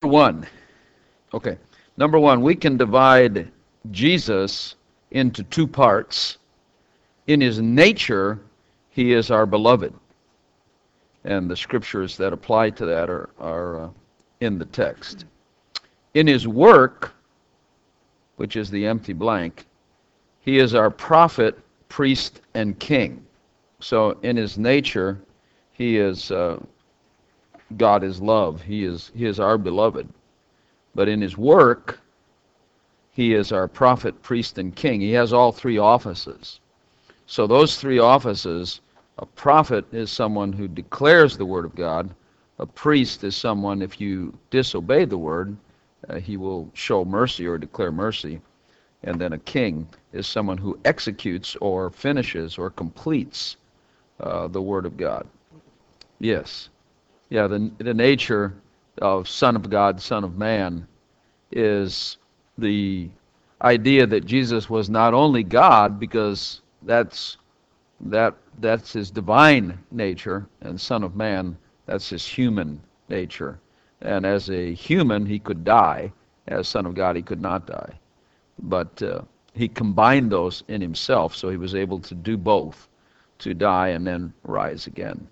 one. Okay. Number one, we can divide Jesus into two parts. In his nature, he is our beloved. And the scriptures that apply to that are in the text. In his work, which is the empty blank, he is our prophet, priest, and king. So in his nature, he is God is love. He is our beloved. But in his work, he is our prophet, priest, and king. He has all three offices. So those three offices, a prophet is someone who declares the word of God. A priest is someone, if you disobey the word, he will show mercy or declare mercy. And then a king is someone who executes or finishes or completes the word of God. Yes. Yeah, the nature of Son of God, Son of Man, is the idea that Jesus was not only God, because that's his divine nature, and Son of Man, that's his human nature. And as a human, he could die. As Son of God, he could not die. But he combined those in himself, so he was able to do both, to die and then rise again.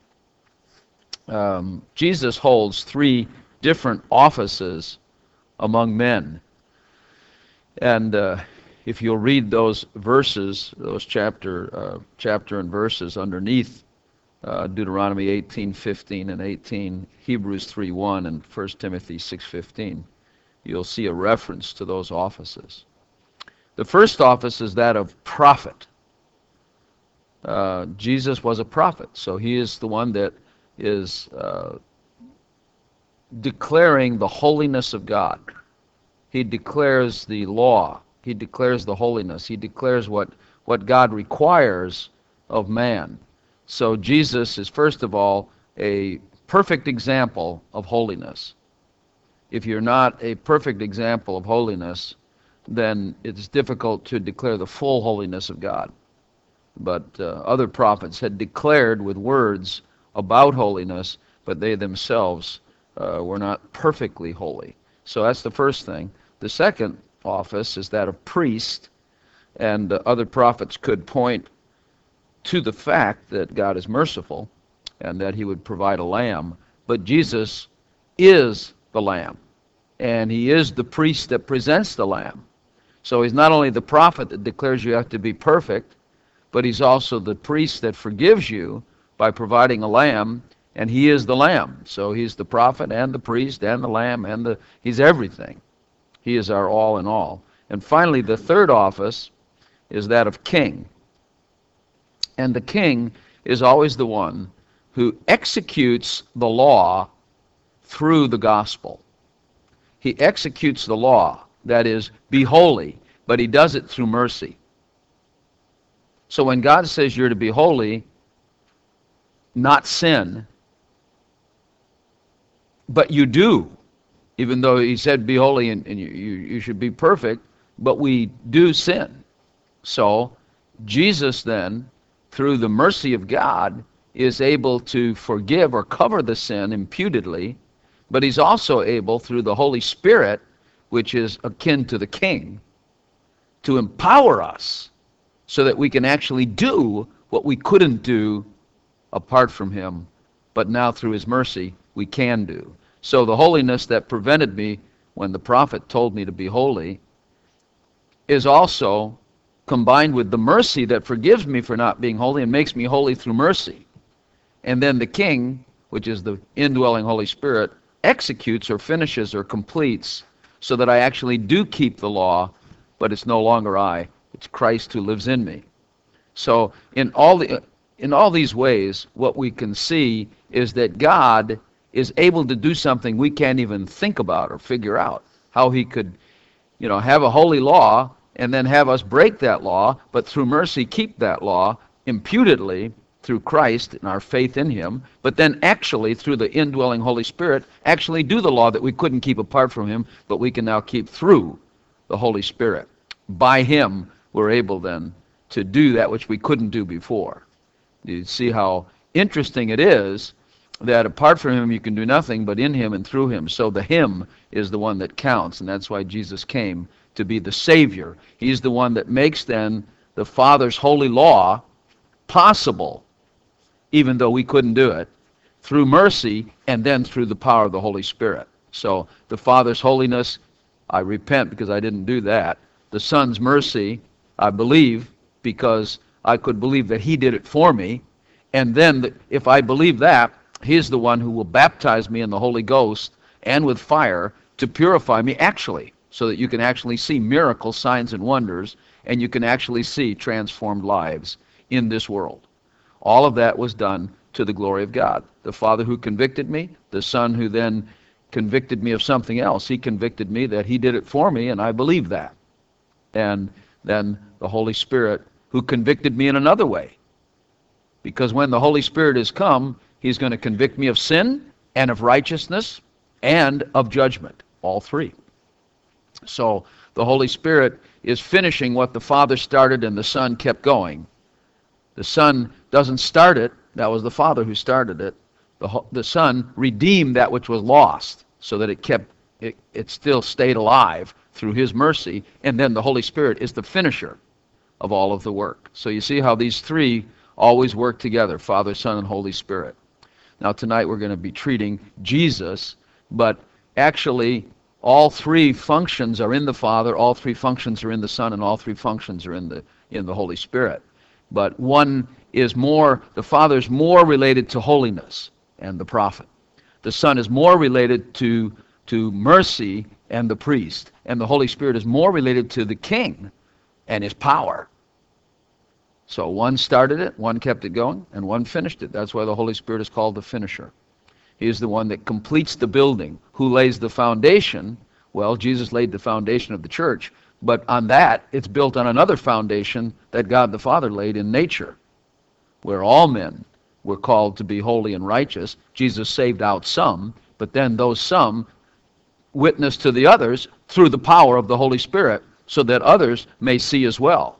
Jesus holds three different offices among men. And if you'll read those verses, those chapter and verses underneath Deuteronomy 18:15 and 18, Hebrews 3:1, and 1 Timothy 6:15, you'll see a reference to those offices. The first office is that of prophet. Jesus was a prophet, so he is the one that is declaring the holiness of God. He declares the law. He declares the holiness. He declares what God requires of man. So Jesus is, first of all, a perfect example of holiness. If you're not a perfect example of holiness, then it's difficult to declare the full holiness of God. But other prophets had declared with words about holiness, but they themselves were not perfectly holy. So that's the first thing. The second office is that of priest, and other prophets could point to the fact that God is merciful and that he would provide a lamb. But Jesus is the lamb, and he is the priest that presents the lamb. So he's not only the prophet that declares you have to be perfect, but he's also the priest that forgives you by providing a lamb, and he is the lamb. So he's the prophet and the priest and the lamb, and he's everything. He is our all in all. And finally, the third office is that of king. And the king is always the one who executes the law through the gospel. He executes the law, that is, be holy, but he does it through mercy. So when God says you're to be holy, not sin, but you do, even though he said be holy and you should be perfect, but we do sin. So Jesus then, through the mercy of God, is able to forgive or cover the sin imputedly, but he's also able, through the Holy Spirit, which is akin to the king, to empower us so that we can actually do what we couldn't do apart from him, but now through his mercy we can do. So the holiness that prevented me when the prophet told me to be holy is also combined with the mercy that forgives me for not being holy and makes me holy through mercy. And then the king, which is the indwelling Holy Spirit, executes or finishes or completes so that I actually do keep the law, but it's no longer I, it's Christ who lives in me. So in all these ways, what we can see is that God is able to do something we can't even think about or figure out. How he could, have a holy law and then have us break that law, but through mercy keep that law imputedly through Christ and our faith in him, but then actually through the indwelling Holy Spirit actually do the law that we couldn't keep apart from him, but we can now keep through the Holy Spirit. By him we're able then to do that which we couldn't do before. You see how interesting it is that apart from him you can do nothing, but in him and through him. So the him is the one that counts, and that's why Jesus came to be the Savior. He's the one that makes then the Father's holy law possible, even though we couldn't do it, through mercy and then through the power of the Holy Spirit. So the Father's holiness, I repent because I didn't do that. The Son's mercy, I believe because I could believe that he did it for me. And then if I believe that, he's the one who will baptize me in the Holy Ghost and with fire to purify me actually, so that you can actually see miracles, signs, and wonders, and you can actually see transformed lives in this world. All of that was done to the glory of God. The Father who convicted me, the Son who then convicted me of something else. He convicted me that he did it for me, and I believe that. And then the Holy Spirit who convicted me in another way. Because when the Holy Spirit has come, he's going to convict me of sin and of righteousness and of judgment, all three. So the Holy Spirit is finishing what the Father started and the Son kept going. The Son doesn't start it. That was the Father who started it. The Son redeemed that which was lost so that it still stayed alive through his mercy. And then the Holy Spirit is the finisher of all of the work. So you see how these three always work together, Father, Son, and Holy Spirit. Now tonight we're going to be treating Jesus, but actually all three functions are in the Father, all three functions are in the Son, and all three functions are in the Holy Spirit. But one is more, the Father is more related to holiness and the prophet. The Son is more related to mercy and the priest. And the Holy Spirit is more related to the king and his power. So one started it, one kept it going, and one finished it. That's why the Holy Spirit is called the finisher. He is the one that completes the building. Who lays the foundation? Well, Jesus laid the foundation of the church. But on that, it's built on another foundation that God the Father laid in nature, where all men were called to be holy and righteous. Jesus saved out some, but then those some witness to the others through the power of the Holy Spirit so that others may see as well.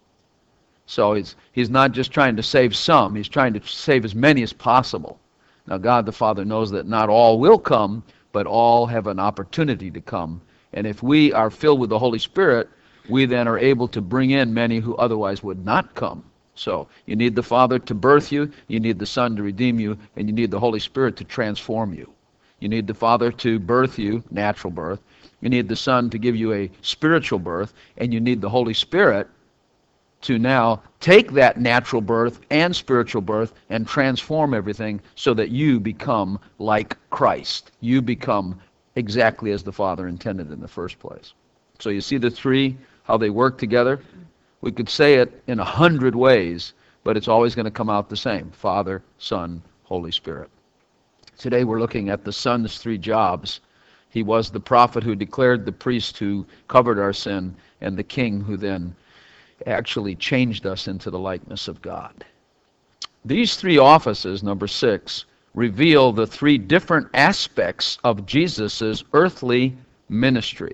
So he's not just trying to save some, he's trying to save as many as possible. Now God the Father knows that not all will come, but all have an opportunity to come. And if we are filled with the Holy Spirit, we then are able to bring in many who otherwise would not come. So you need the Father to birth you, you need the Son to redeem you, and you need the Holy Spirit to transform you. You need the Father to birth you, natural birth. You need the Son to give you a spiritual birth, and you need the Holy Spirit to now take that natural birth and spiritual birth and transform everything so that you become like Christ. You become exactly as the Father intended in the first place. So you see the three, how they work together? We could say it in 100 ways, but it's always going to come out the same. Father, Son, Holy Spirit. Today we're looking at the Son's three jobs. He was the prophet who declared, the priest who covered our sin, and the king who then actually changed us into the likeness of God. These three offices, number 6, reveal the three different aspects of Jesus' earthly ministry.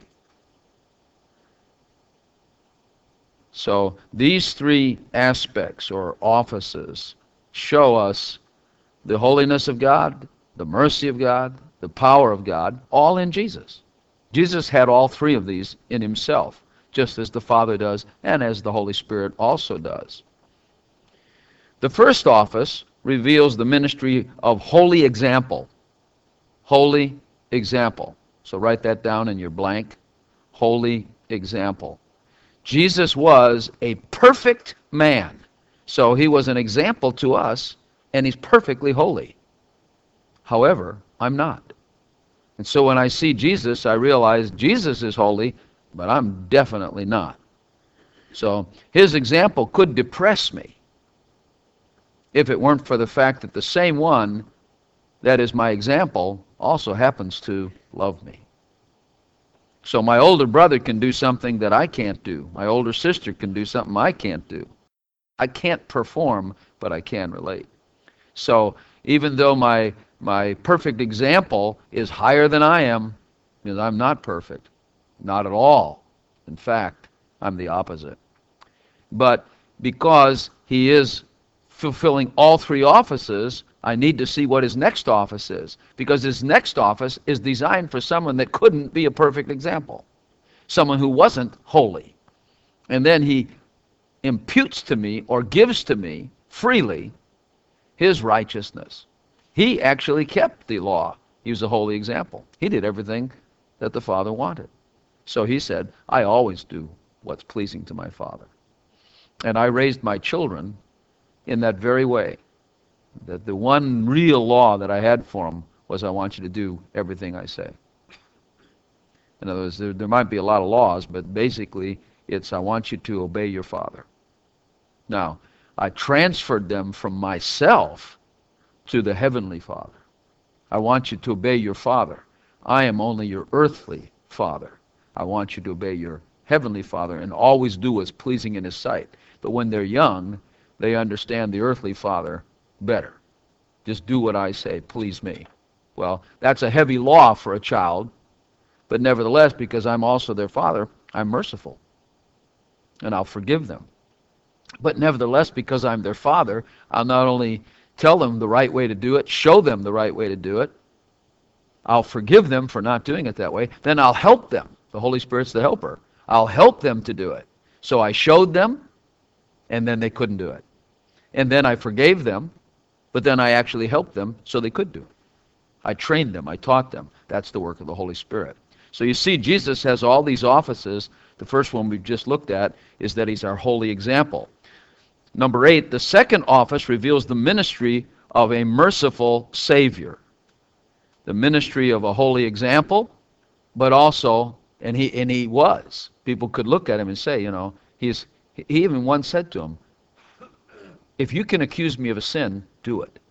So these three aspects or offices show us the holiness of God, the mercy of God, the power of God, all in Jesus. Jesus had all three of these in himself, just as the Father does and as the Holy Spirit also does. The first office reveals the ministry of holy example. Holy example. So write that down in your blank. Holy example. Jesus was a perfect man. So he was an example to us, and he's perfectly holy. However, I'm not. And so when I see Jesus, I realize Jesus is holy, but I'm definitely not. So his example could depress me if it weren't for the fact that the same one that is my example also happens to love me. So my older brother can do something that I can't do. My older sister can do something I can't do. I can't perform, but I can relate. So even though my perfect example is higher than I am, because I'm not perfect, not at all. In fact, I'm the opposite. But because he is fulfilling all three offices, I need to see what his next office is, because his next office is designed for someone that couldn't be a perfect example, someone who wasn't holy. And then he imputes to me or gives to me freely his righteousness. He actually kept the law. He was a holy example. He did everything that the Father wanted. So he said, I always do what's pleasing to my Father. And I raised my children in that very way. That the one real law that I had for them was, I want you to do everything I say. In other words, there might be a lot of laws, but basically it's, I want you to obey your Father. Now, I transferred them from myself to the Heavenly Father. I want you to obey your Father. I am only your earthly father. I want you to obey your Heavenly Father and always do what's pleasing in His sight. But when they're young, they understand the earthly father better. Just do what I say, please me. Well, that's a heavy law for a child, but nevertheless, because I'm also their father, I'm merciful, and I'll forgive them. But nevertheless, because I'm their father, I'll not only tell them the right way to do it, show them the right way to do it, I'll forgive them for not doing it that way, then I'll help them. The Holy Spirit's the helper. I'll help them to do it. So I showed them, and then they couldn't do it. And then I forgave them, but then I actually helped them so they could do it. I trained them. I taught them. That's the work of the Holy Spirit. So you see, Jesus has all these offices. The first one we've just looked at is that He's our holy example. Number 8, the second office reveals the ministry of a merciful Savior. The ministry of a holy example, but also, and he was. People could look at Him and say, he even once said to him, if you can accuse me of a sin, do it.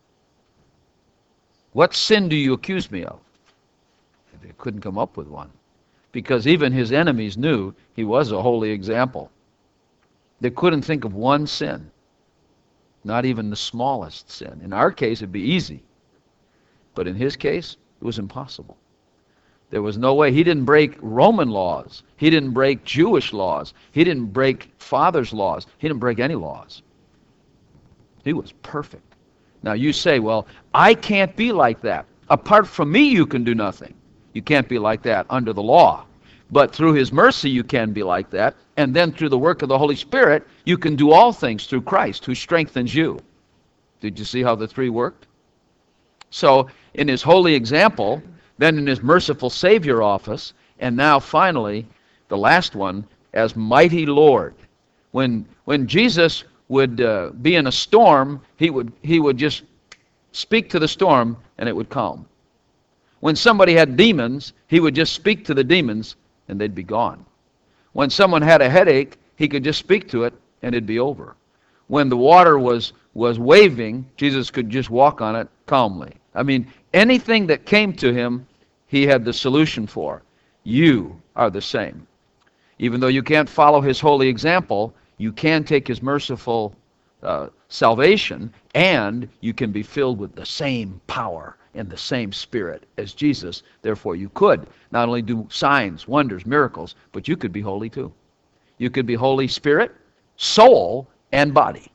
What sin do you accuse me of? They couldn't come up with one, because even His enemies knew He was a holy example. They couldn't think of one sin, not even the smallest sin. In our case, it'd be easy, but in His case, it was impossible. There was no way. He didn't break Roman laws. He didn't break Jewish laws. He didn't break Father's laws. He didn't break any laws. He was perfect. Now you say, well, I can't be like that. Apart from me, you can do nothing. You can't be like that under the law. But through His mercy, you can be like that. And then through the work of the Holy Spirit, you can do all things through Christ, who strengthens you. Did you see how the three worked? So in His holy example, then in His merciful Savior office, and now finally, the last one, as mighty Lord. When Jesus would be in a storm, he would just speak to the storm and it would calm. When somebody had demons, He would just speak to the demons and they'd be gone. When someone had a headache, He could just speak to it and it'd be over. When the water was waving, Jesus could just walk on it calmly. I mean, anything that came to Him, He had the solution for. You are the same. Even though you can't follow His holy example, you can take His merciful salvation, and you can be filled with the same power and the same Spirit as Jesus. Therefore, you could not only do signs, wonders, miracles, but you could be holy too. You could be Holy Spirit, soul, and body.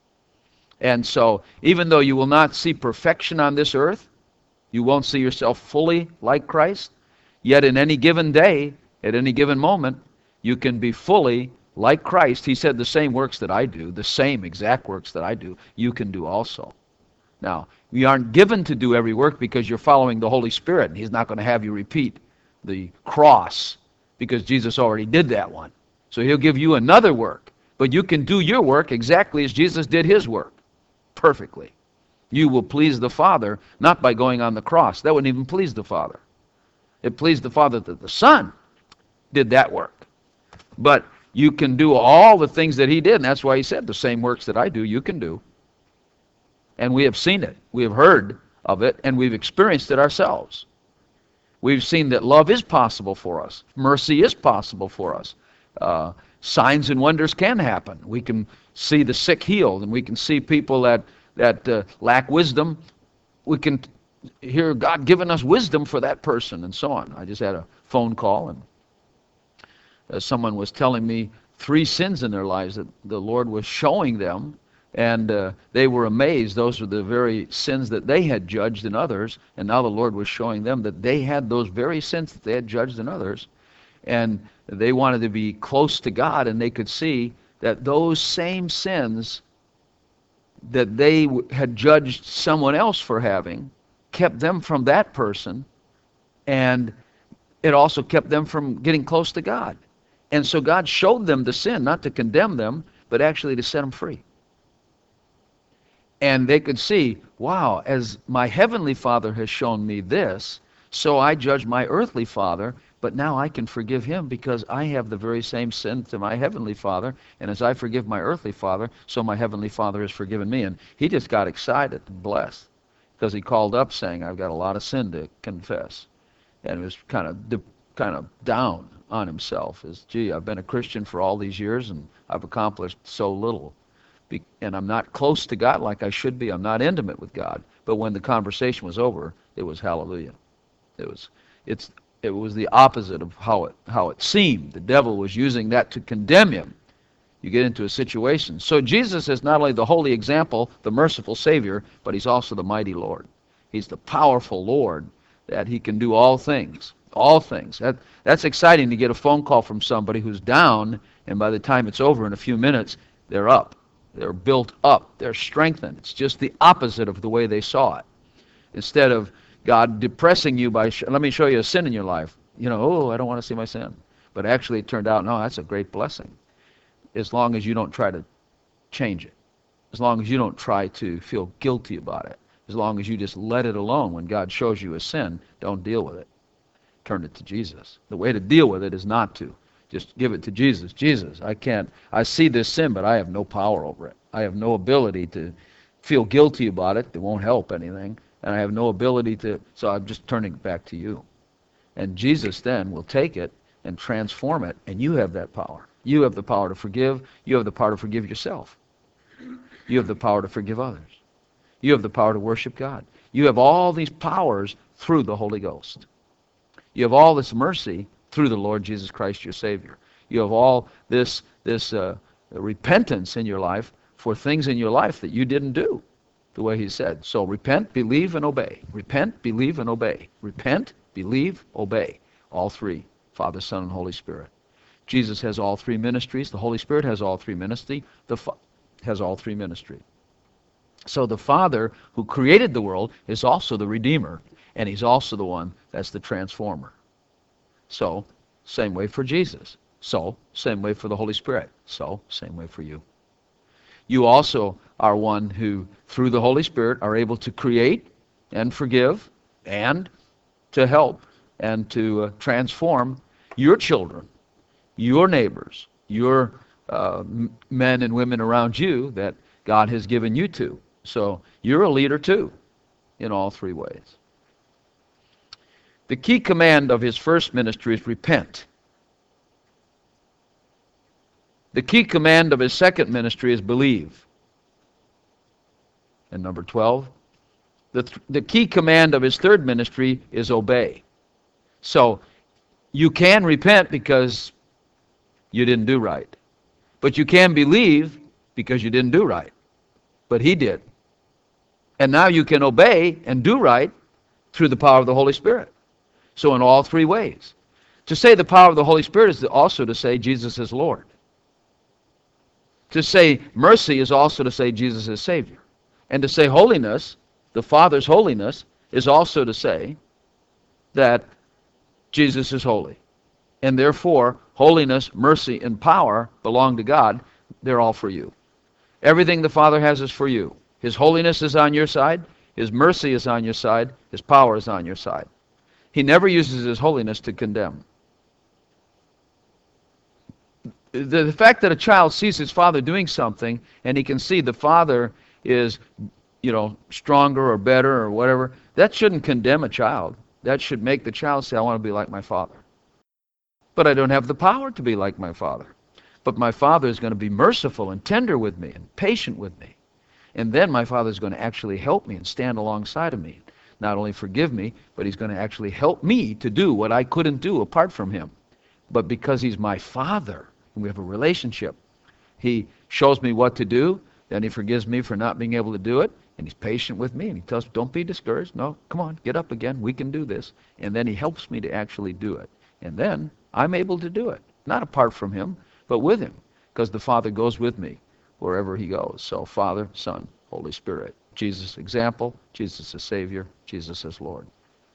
And so, even though you will not see perfection on this earth, you won't see yourself fully like Christ, yet in any given day, at any given moment, you can be fully like Christ. He said, the same works that I do, the same exact works that I do, you can do also. Now, you aren't given to do every work because you're following the Holy Spirit, and He's not going to have you repeat the cross because Jesus already did that one. So He'll give you another work, but you can do your work exactly as Jesus did His work, perfectly. You will please the Father, not by going on the cross. That wouldn't even please the Father. It pleased the Father that the Son did that work. But you can do all the things that He did, and that's why He said, the same works that I do, you can do. And we have seen it. We have heard of it, and we've experienced it ourselves. We've seen that love is possible for us. Mercy is possible for us. Signs and wonders can happen. We can see the sick healed, and we can see people that lack wisdom. We can hear God giving us wisdom for that person, and so on. I just had a phone call, and someone was telling me 3 sins in their lives that the Lord was showing them And they were amazed. Those were the very sins that they had judged in others, and now the Lord was showing them that they had those very sins that they had judged in others, and they wanted to be close to God, and they could see that those same sins that they had judged someone else for having kept them from that person, and it also kept them from getting close to God. And so God showed them the sin, not to condemn them, but actually to set them free. And they could see, wow, as my heavenly Father has shown me this, so I judge my earthly father, but now I can forgive him because I have the very same sin to my heavenly Father, and as I forgive my earthly father, so my heavenly Father has forgiven me. And he just got excited and blessed because he called up saying, I've got a lot of sin to confess. And he was kind of down on himself, as, gee, I've been a Christian for all these years and I've accomplished so little. And I'm not close to God like I should be. I'm not intimate with God. But when the conversation was over, it was hallelujah. It was the opposite of how it seemed. The devil was using that to condemn him. You get into a situation. So Jesus is not only the holy example, the merciful Savior, but he's also the mighty Lord. He's the powerful Lord, that he can do all things. All things. That's exciting to get a phone call from somebody who's down, and by the time it's over in a few minutes, they're up. They're built up. They're strengthened. It's just the opposite of the way they saw it. Instead of God depressing you by, let me show you a sin in your life. Oh, I don't want to see my sin. But actually it turned out, no, that's a great blessing. As long as you don't try to change it. As long as you don't try to feel guilty about it. As long as you just let it alone. When God shows you a sin, don't deal with it. Turn it to Jesus. The way to deal with it is not to. Just give it to Jesus. Jesus, I see this sin, but I have no power over it. I have no ability to feel guilty about it. It won't help anything. And I have no ability so I'm just turning it back to you. And Jesus then will take it and transform it, and you have that power. You have the power to forgive. You have the power to forgive yourself. You have the power to forgive others. You have the power to worship God. You have all these powers through the Holy Ghost. You have all this mercy through the Lord Jesus Christ, your Savior. You have all this repentance in your life for things in your life that you didn't do the way he said. So repent, believe, and obey. Repent, believe, and obey. Repent, believe, obey. All three, Father, Son, and Holy Spirit. Jesus has all three ministries. The Holy Spirit has all three ministries. Has all three ministries. So the Father who created the world is also the Redeemer, and he's also the one that's the transformer. So, same way for Jesus. So, same way for the Holy Spirit. So, same way for you. You also are one who, through the Holy Spirit, are able to create and forgive and to help and to transform your children, your neighbors, your men and women around you that God has given you to. So, you're a leader too, in all three ways. The key command of his first ministry is repent. The key command of his second ministry is believe. And number 12, the key command of his third ministry is obey. So you can repent because you didn't do right. But you can believe because you didn't do right. But he did. And now you can obey and do right through the power of the Holy Spirit. So in all three ways. To say the power of the Holy Spirit is also to say Jesus is Lord. To say mercy is also to say Jesus is Savior. And to say holiness, the Father's holiness, is also to say that Jesus is holy. And therefore, holiness, mercy, and power belong to God. They're all for you. Everything the Father has is for you. His holiness is on your side. His mercy is on your side. His power is on your side. He never uses his holiness to condemn. The fact that a child sees his father doing something and he can see the father is, stronger or better or whatever, that shouldn't condemn a child. That should make the child say, I want to be like my father. But I don't have the power to be like my father. But my father is going to be merciful and tender with me and patient with me. And then my father is going to actually help me and stand alongside of me. Not only forgive me, but he's going to actually help me to do what I couldn't do apart from him. But because he's my father, and we have a relationship, he shows me what to do, Then he forgives me for not being able to do it, and he's patient with me, and he tells me, don't be discouraged. No, come on, get up again. We can do this. And then he helps me to actually do it. And then I'm able to do it. Not apart from him, but with him, because the Father goes with me wherever he goes. So Father, Son, Holy Spirit. Jesus' example, Jesus as Savior, Jesus as Lord.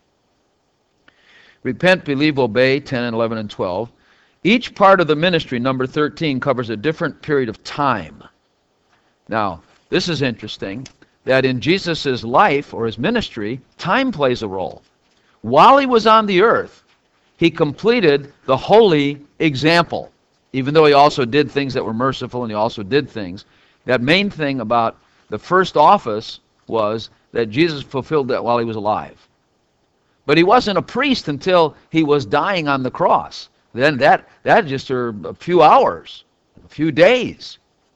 Repent, believe, obey, 10 and 11 and 12. Each part of the ministry, number 13, covers a different period of time. Now, this is interesting, that in Jesus' life or his ministry, time plays a role. While he was on the earth, he completed the holy example, even though he also did things that were merciful and he also did things. That main thing about the first office was that Jesus fulfilled that while he was alive. But he wasn't a priest until he was dying on the cross. Then that just a few hours, a few days.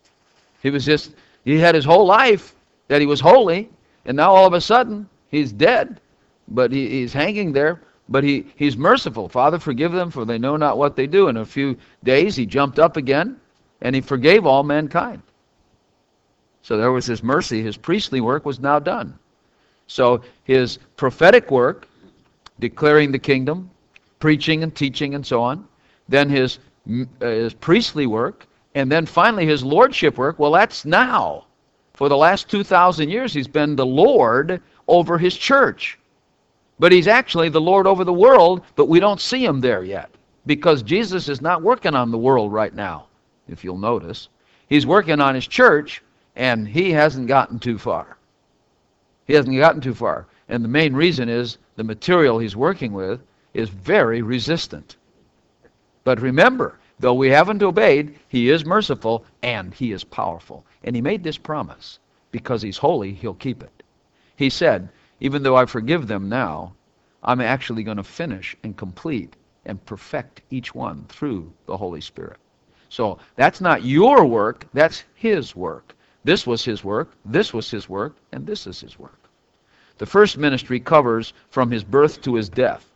He had his whole life that he was holy, and now all of a sudden he's dead, but he's hanging there, but he's merciful. Father, forgive them, for they know not what they do. In a few days he jumped up again, and he forgave all mankind. So there was his mercy. His priestly work was now done. So his prophetic work, declaring the kingdom, preaching and teaching and so on, then his priestly work, and then finally his lordship work, well, that's now. For the last 2,000 years he's been the Lord over his church. But he's actually the Lord over the world, but we don't see him there yet, because Jesus is not working on the world right now, if you'll notice. He's working on his church, and he hasn't gotten too far. He hasn't gotten too far. And the main reason is the material he's working with is very resistant. But remember, though we haven't obeyed, he is merciful and he is powerful. And he made this promise. Because he's holy, he'll keep it. He said, even though I forgive them now, I'm actually going to finish and complete and perfect each one through the Holy Spirit. So that's not your work, that's his work. This was his work, this was his work, and this is his work. The first ministry covers from his birth to his death.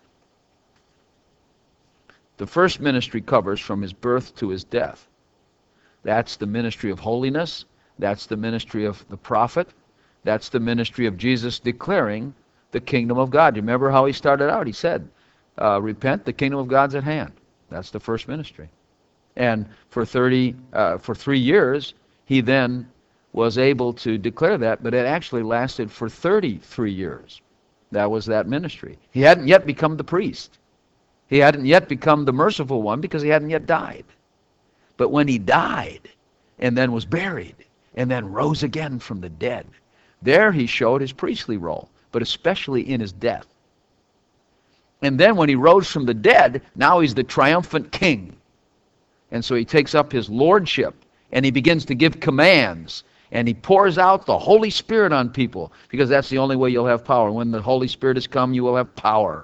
The first ministry covers from his birth to his death. That's the ministry of holiness. That's the ministry of the prophet. That's the ministry of Jesus declaring the kingdom of God. You remember how he started out? He said, repent, the kingdom of God's at hand. That's the first ministry. And for 3 years, he then was able to declare that, but it actually lasted for 33 years. That was that ministry. He hadn't yet become the priest. He hadn't yet become the merciful one because he hadn't yet died. But when he died and then was buried and then rose again from the dead, there he showed his priestly role, but especially in his death. And then when he rose from the dead, now he's the triumphant king. And so he takes up his lordship and he begins to give commands. And he pours out the Holy Spirit on people, because that's the only way you'll have power. When the Holy Spirit has come, you will have power.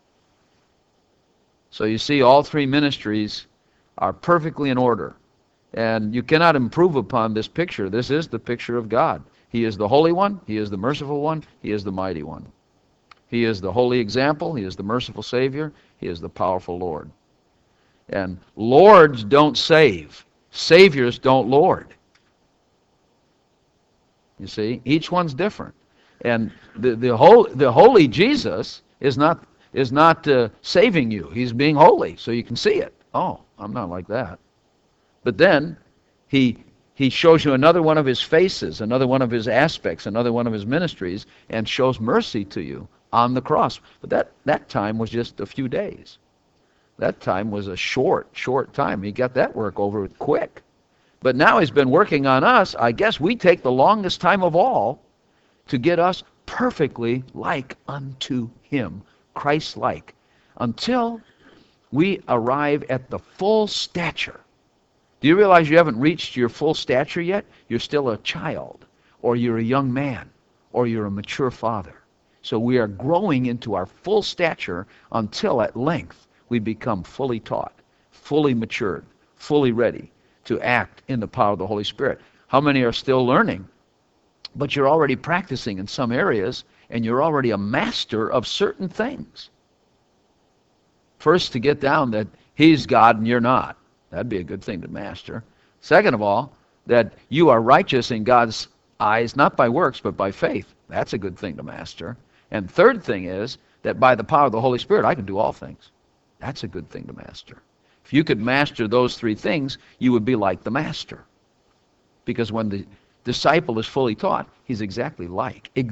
So you see, all three ministries are perfectly in order. And you cannot improve upon this picture. This is the picture of God. He is the Holy One, he is the merciful one, he is the mighty one. He is the holy example, he is the merciful Savior, he is the powerful Lord. And lords don't save. Saviors don't lord. You see, each one's different, and the holy Jesus is not saving you. He's being holy, so you can see it. Oh, I'm not like that. But then he shows you another one of his faces, another one of his aspects, another one of his ministries, and shows mercy to you on the cross. But that time was just a few days. That time was a short time. He got that work over quick. But now he's been working on us. I guess we take the longest time of all to get us perfectly like unto him, Christ-like, until we arrive at the full stature. Do you realize you haven't reached your full stature yet? You're still a child, or you're a young man, or you're a mature father. So we are growing into our full stature until at length we become fully taught, fully matured, fully ready to act in the power of the Holy Spirit. How many are still learning? But you're already practicing in some areas, and you're already a master of certain things. First, to get down that he's God and you're not. That'd be a good thing to master. Second of all, that you are righteous in God's eyes, not by works, but by faith. That's a good thing to master. And third thing is that by the power of the Holy Spirit, I can do all things. That's a good thing to master. If you could master those three things, you would be like the master. Because when the disciple is fully taught, he's exactly like the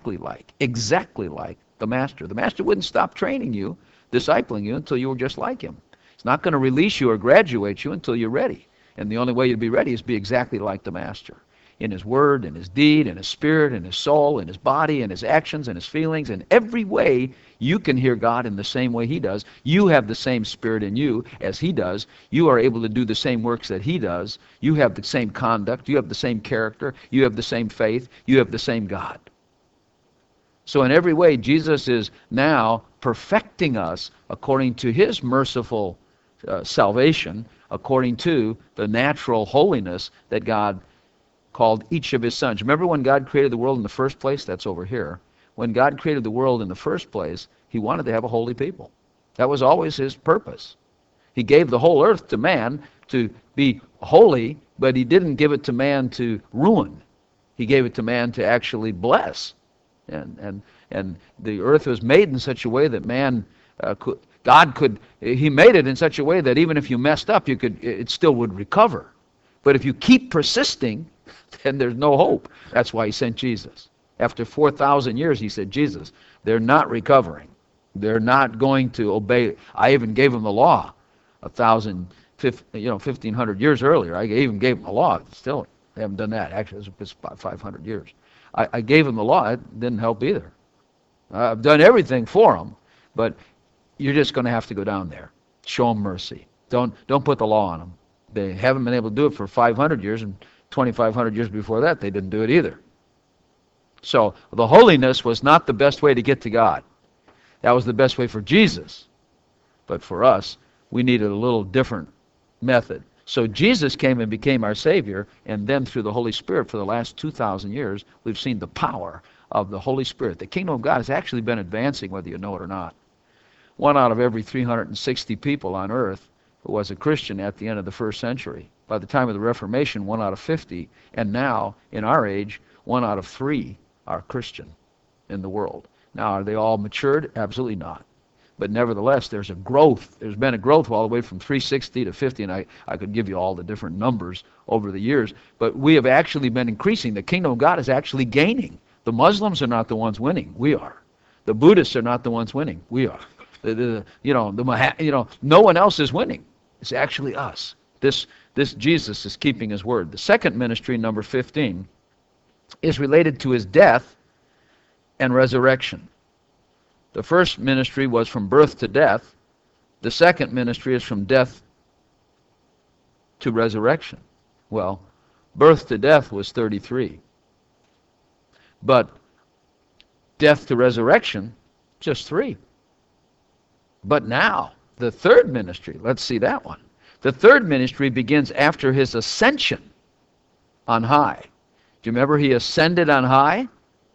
master. The master wouldn't stop training you, discipling you, until you were just like him. He's not going to release you or graduate you until you're ready. And the only way you'd be ready is be exactly like the master. In his word, in his deed, in his spirit, in his soul, in his body, in his actions, in his feelings, in every way you can hear God in the same way he does. You have the same spirit in you as he does. You are able to do the same works that he does. You have the same conduct. You have the same character. You have the same faith. You have the same God. So in every way, Jesus is now perfecting us according to his merciful salvation, according to the natural holiness that God called each of his sons. Remember when God created the world in the first place? That's over here. When God created the world in the first place, he wanted to have a holy people. That was always his purpose. He gave the whole earth to man to be holy, but he didn't give it to man to ruin. He gave it to man to actually bless. And the earth was made in such a way that man he made it in such a way that even if you messed up, it still would recover. But if you keep persisting, then there's no hope. That's why he sent Jesus. After 4,000 years, he said, Jesus, they're not recovering. They're not going to obey. I even gave them the law 1,500 years earlier. I even gave them the law. Still, they haven't done that. Actually, it's about 500 years. I gave them the law. It didn't help either. I've done everything for them, but you're just going to have to go down there. Show them mercy. Don't put the law on them. They haven't been able to do it for 500 years, and 2,500 years before that, they didn't do it either. So the holiness was not the best way to get to God. That was the best way for Jesus. But for us, we needed a little different method. So Jesus came and became our Savior, and then through the Holy Spirit for the last 2,000 years, we've seen the power of the Holy Spirit. The kingdom of God has actually been advancing, whether you know it or not. 1 out of every 360 people on earth who was a Christian at the end of the first century. By the time of the Reformation, 1 out of 50, and now, in our age, 1 out of 3 are Christian in the world. Now, are they all matured? Absolutely not. But nevertheless, there's a growth. There's been a growth all the way from 360 to 50, and I could give you all the different numbers over the years. But we have actually been increasing. The kingdom of God is actually gaining. The Muslims are not the ones winning. We are. The Buddhists are not the ones winning. We are. No one else is winning. It's actually us. This Jesus is keeping his word. The second ministry, number 15, is related to his death and resurrection. The first ministry was from birth to death. The second ministry is from death to resurrection. Well, birth to death was 33. But death to resurrection, just 3. But now, the third ministry, let's see that one. The third ministry begins after his ascension on high. Do you remember he ascended on high?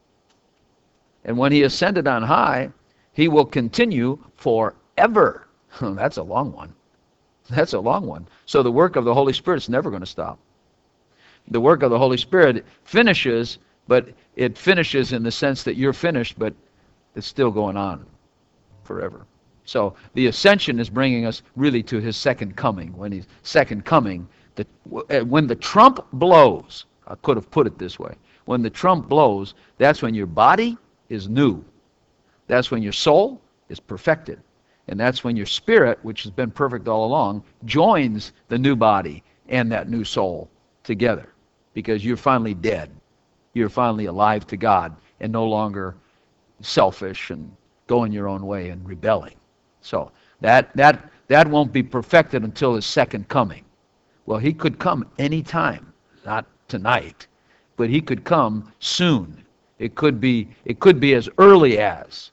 And when he ascended on high, he will continue forever. That's a long one. That's a long one. So the work of the Holy Spirit is never going to stop. The work of the Holy Spirit finishes, but it finishes in the sense that you're finished, but it's still going on forever. So the ascension is bringing us really to his second coming. When he's second coming, when the trump blows, I could have put it this way, when the trump blows, that's when your body is new. That's when your soul is perfected. And that's when your spirit, which has been perfect all along, joins the new body and that new soul together. Because you're finally dead. You're finally alive to God and no longer selfish and going your own way and rebelling. So that won't be perfected until his second coming. Well, he could come any time, not tonight, but he could come soon. It could be as early as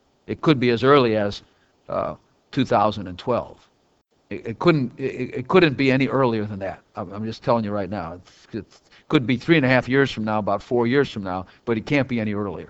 2012. It couldn't be any earlier than that. I'm just telling you right now. It could be 3.5 years from now, about 4 years from now, but it can't be any earlier.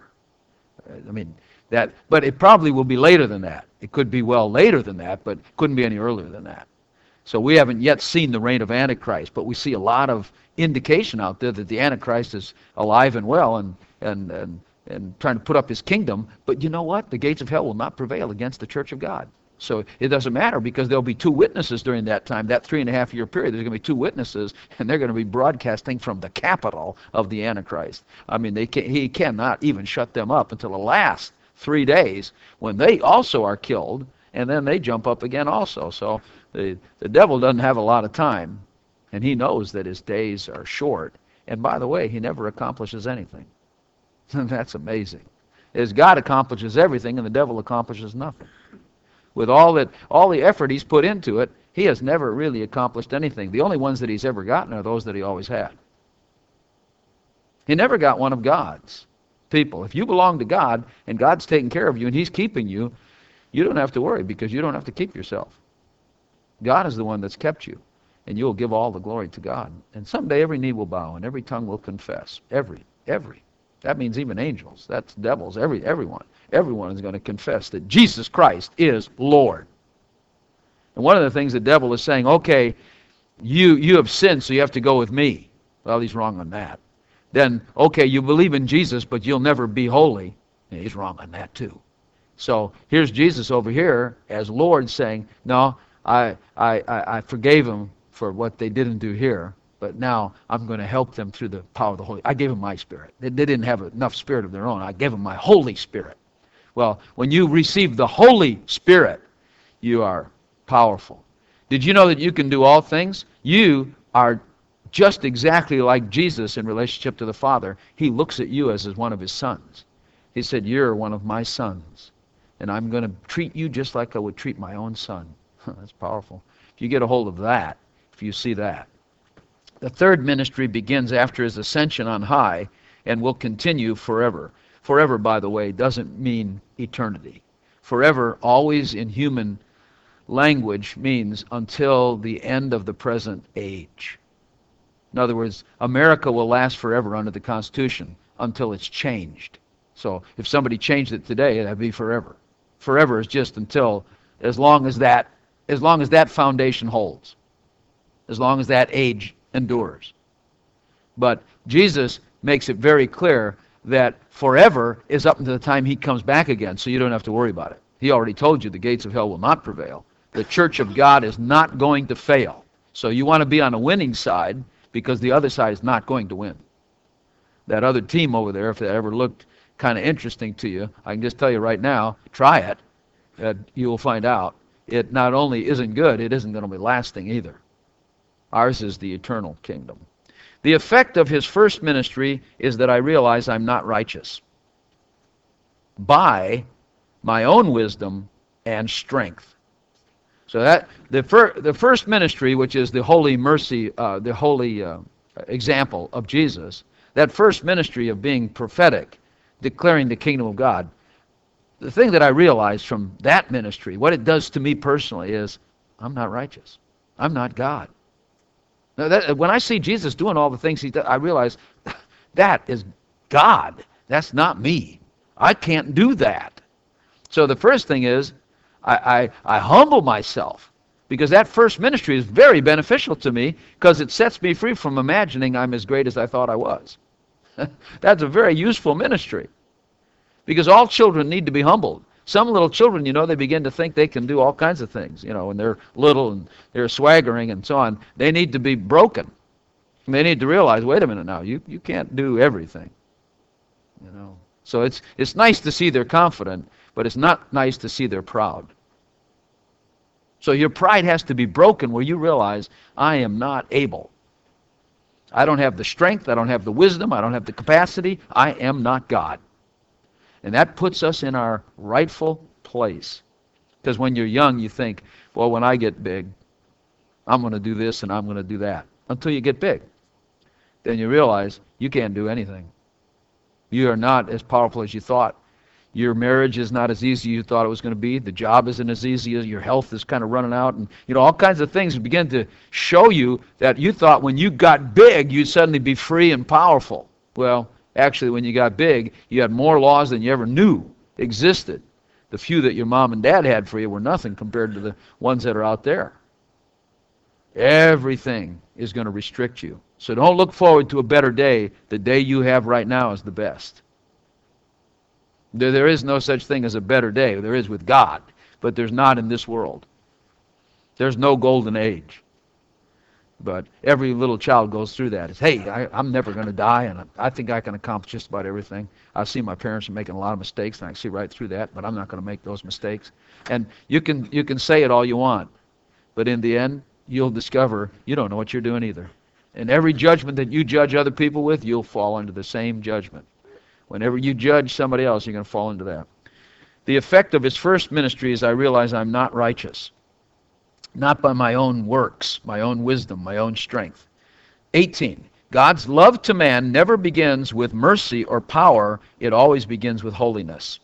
But it probably will be later than that. It could be well later than that, but it couldn't be any earlier than that. So we haven't yet seen the reign of Antichrist, but we see a lot of indication out there that the Antichrist is alive and well and trying to put up his kingdom. But you know what? The gates of hell will not prevail against the church of God. So it doesn't matter, because there'll be two witnesses during that time, that 3.5-year period. There's going to be two witnesses, and they're going to be broadcasting from the capital of the Antichrist. I mean, he cannot even shut them up until the last 3 days, when they also are killed, and then they jump up again also. So the devil doesn't have a lot of time, and he knows that his days are short. And by the way, he never accomplishes anything. That's amazing. As God accomplishes everything, and the devil accomplishes nothing. With all the effort he's put into it, he has never really accomplished anything. The only ones that he's ever gotten are those that he always had. He never got one of God's people. If you belong to God, and God's taking care of you, and he's keeping you, you don't have to worry, because you don't have to keep yourself. God is the one that's kept you, and you'll give all the glory to God. And someday every knee will bow, and every tongue will confess. Every. That means even angels. That's devils. Everyone. Everyone is going to confess that Jesus Christ is Lord. And one of the things the devil is saying, okay, you have sinned, so you have to go with me. Well, he's wrong on that. Then, okay, you believe in Jesus, but you'll never be holy. And he's wrong on that too. So here's Jesus over here as Lord saying, no, I forgave them for what they didn't do here, but now I'm going to help them through the power of the Holy. I gave them my Spirit. They didn't have enough Spirit of their own. I gave them my Holy Spirit. Well, when you receive the Holy Spirit, you are powerful. Did you know that you can do all things? You are just exactly like Jesus in relationship to the Father. He looks at you as one of his sons. He said, you're one of my sons, and I'm going to treat you just like I would treat my own son. That's powerful. If you get a hold of that, if you see that. The third ministry begins after his ascension on high and will continue forever. Forever, by the way, doesn't mean eternity. Forever, always in human language, means until the end of the present age. In other words, America will last forever under the Constitution until it's changed. So if somebody changed it today, that'd be forever. Forever is just until, as long as that foundation holds, as long as that age endures. But Jesus makes it very clear that forever is up until the time he comes back again, so you don't have to worry about it. He already told you the gates of hell will not prevail. The church of God is not going to fail. So you want to be on the winning side, because the other side is not going to win. That other team over there, if that ever looked kind of interesting to you, I can just tell you right now, try it. You will find out. It not only isn't good, it isn't going to be lasting either. Ours is the eternal kingdom. The effect of his first ministry is that I realize I'm not righteous by my own wisdom and strength. So that the first ministry, which is the holy mercy, the holy example of Jesus, that first ministry of being prophetic, declaring the kingdom of God, the thing that I realized from that ministry, what it does to me personally, is I'm not righteous. I'm not God. Now when I see Jesus doing all the things he does, I realize that is God. That's not me. I can't do that. So the first thing is I humble myself, because that first ministry is very beneficial to me, because it sets me free from imagining I'm as great as I thought I was. That's a very useful ministry, because all children need to be humbled. Some little children, they begin to think they can do all kinds of things, when they're little and they're swaggering and so on. They need to be broken. They need to realize, wait a minute now, you can't do everything. So it's nice to see they're confident, but it's not nice to see they're proud. So your pride has to be broken, where you realize, I am not able. I don't have the strength, I don't have the wisdom, I don't have the capacity, I am not God. And that puts us in our rightful place. Because when you're young, you think, well, when I get big, I'm going to do this and I'm going to do that. Until you get big. Then you realize you can't do anything. You are not as powerful as you thought. Your marriage is not as easy as you thought it was going to be. The job isn't as easy as your health is kind of running out. And all kinds of things begin to show you that you thought when you got big, you'd suddenly be free and powerful. Well, actually, when you got big, you had more laws than you ever knew existed. The few that your mom and dad had for you were nothing compared to the ones that are out there. Everything is going to restrict you. So don't look forward to a better day. The day you have right now is the best. There is no such thing as a better day. There is with God, but there's not in this world. There's no golden age. But every little child goes through that. It's, hey, I'm never going to die, and I think I can accomplish just about everything. I see my parents are making a lot of mistakes, and I see right through that, but I'm not going to make those mistakes. And you can say it all you want, but in the end, you'll discover you don't know what you're doing either. And every judgment that you judge other people with, you'll fall into the same judgment. Whenever you judge somebody else, you're going to fall into that. The effect of his first ministry is I realize I'm not righteous. Not by my own works, my own wisdom, my own strength. 18. God's love to man never begins with mercy or power. It always begins with holiness.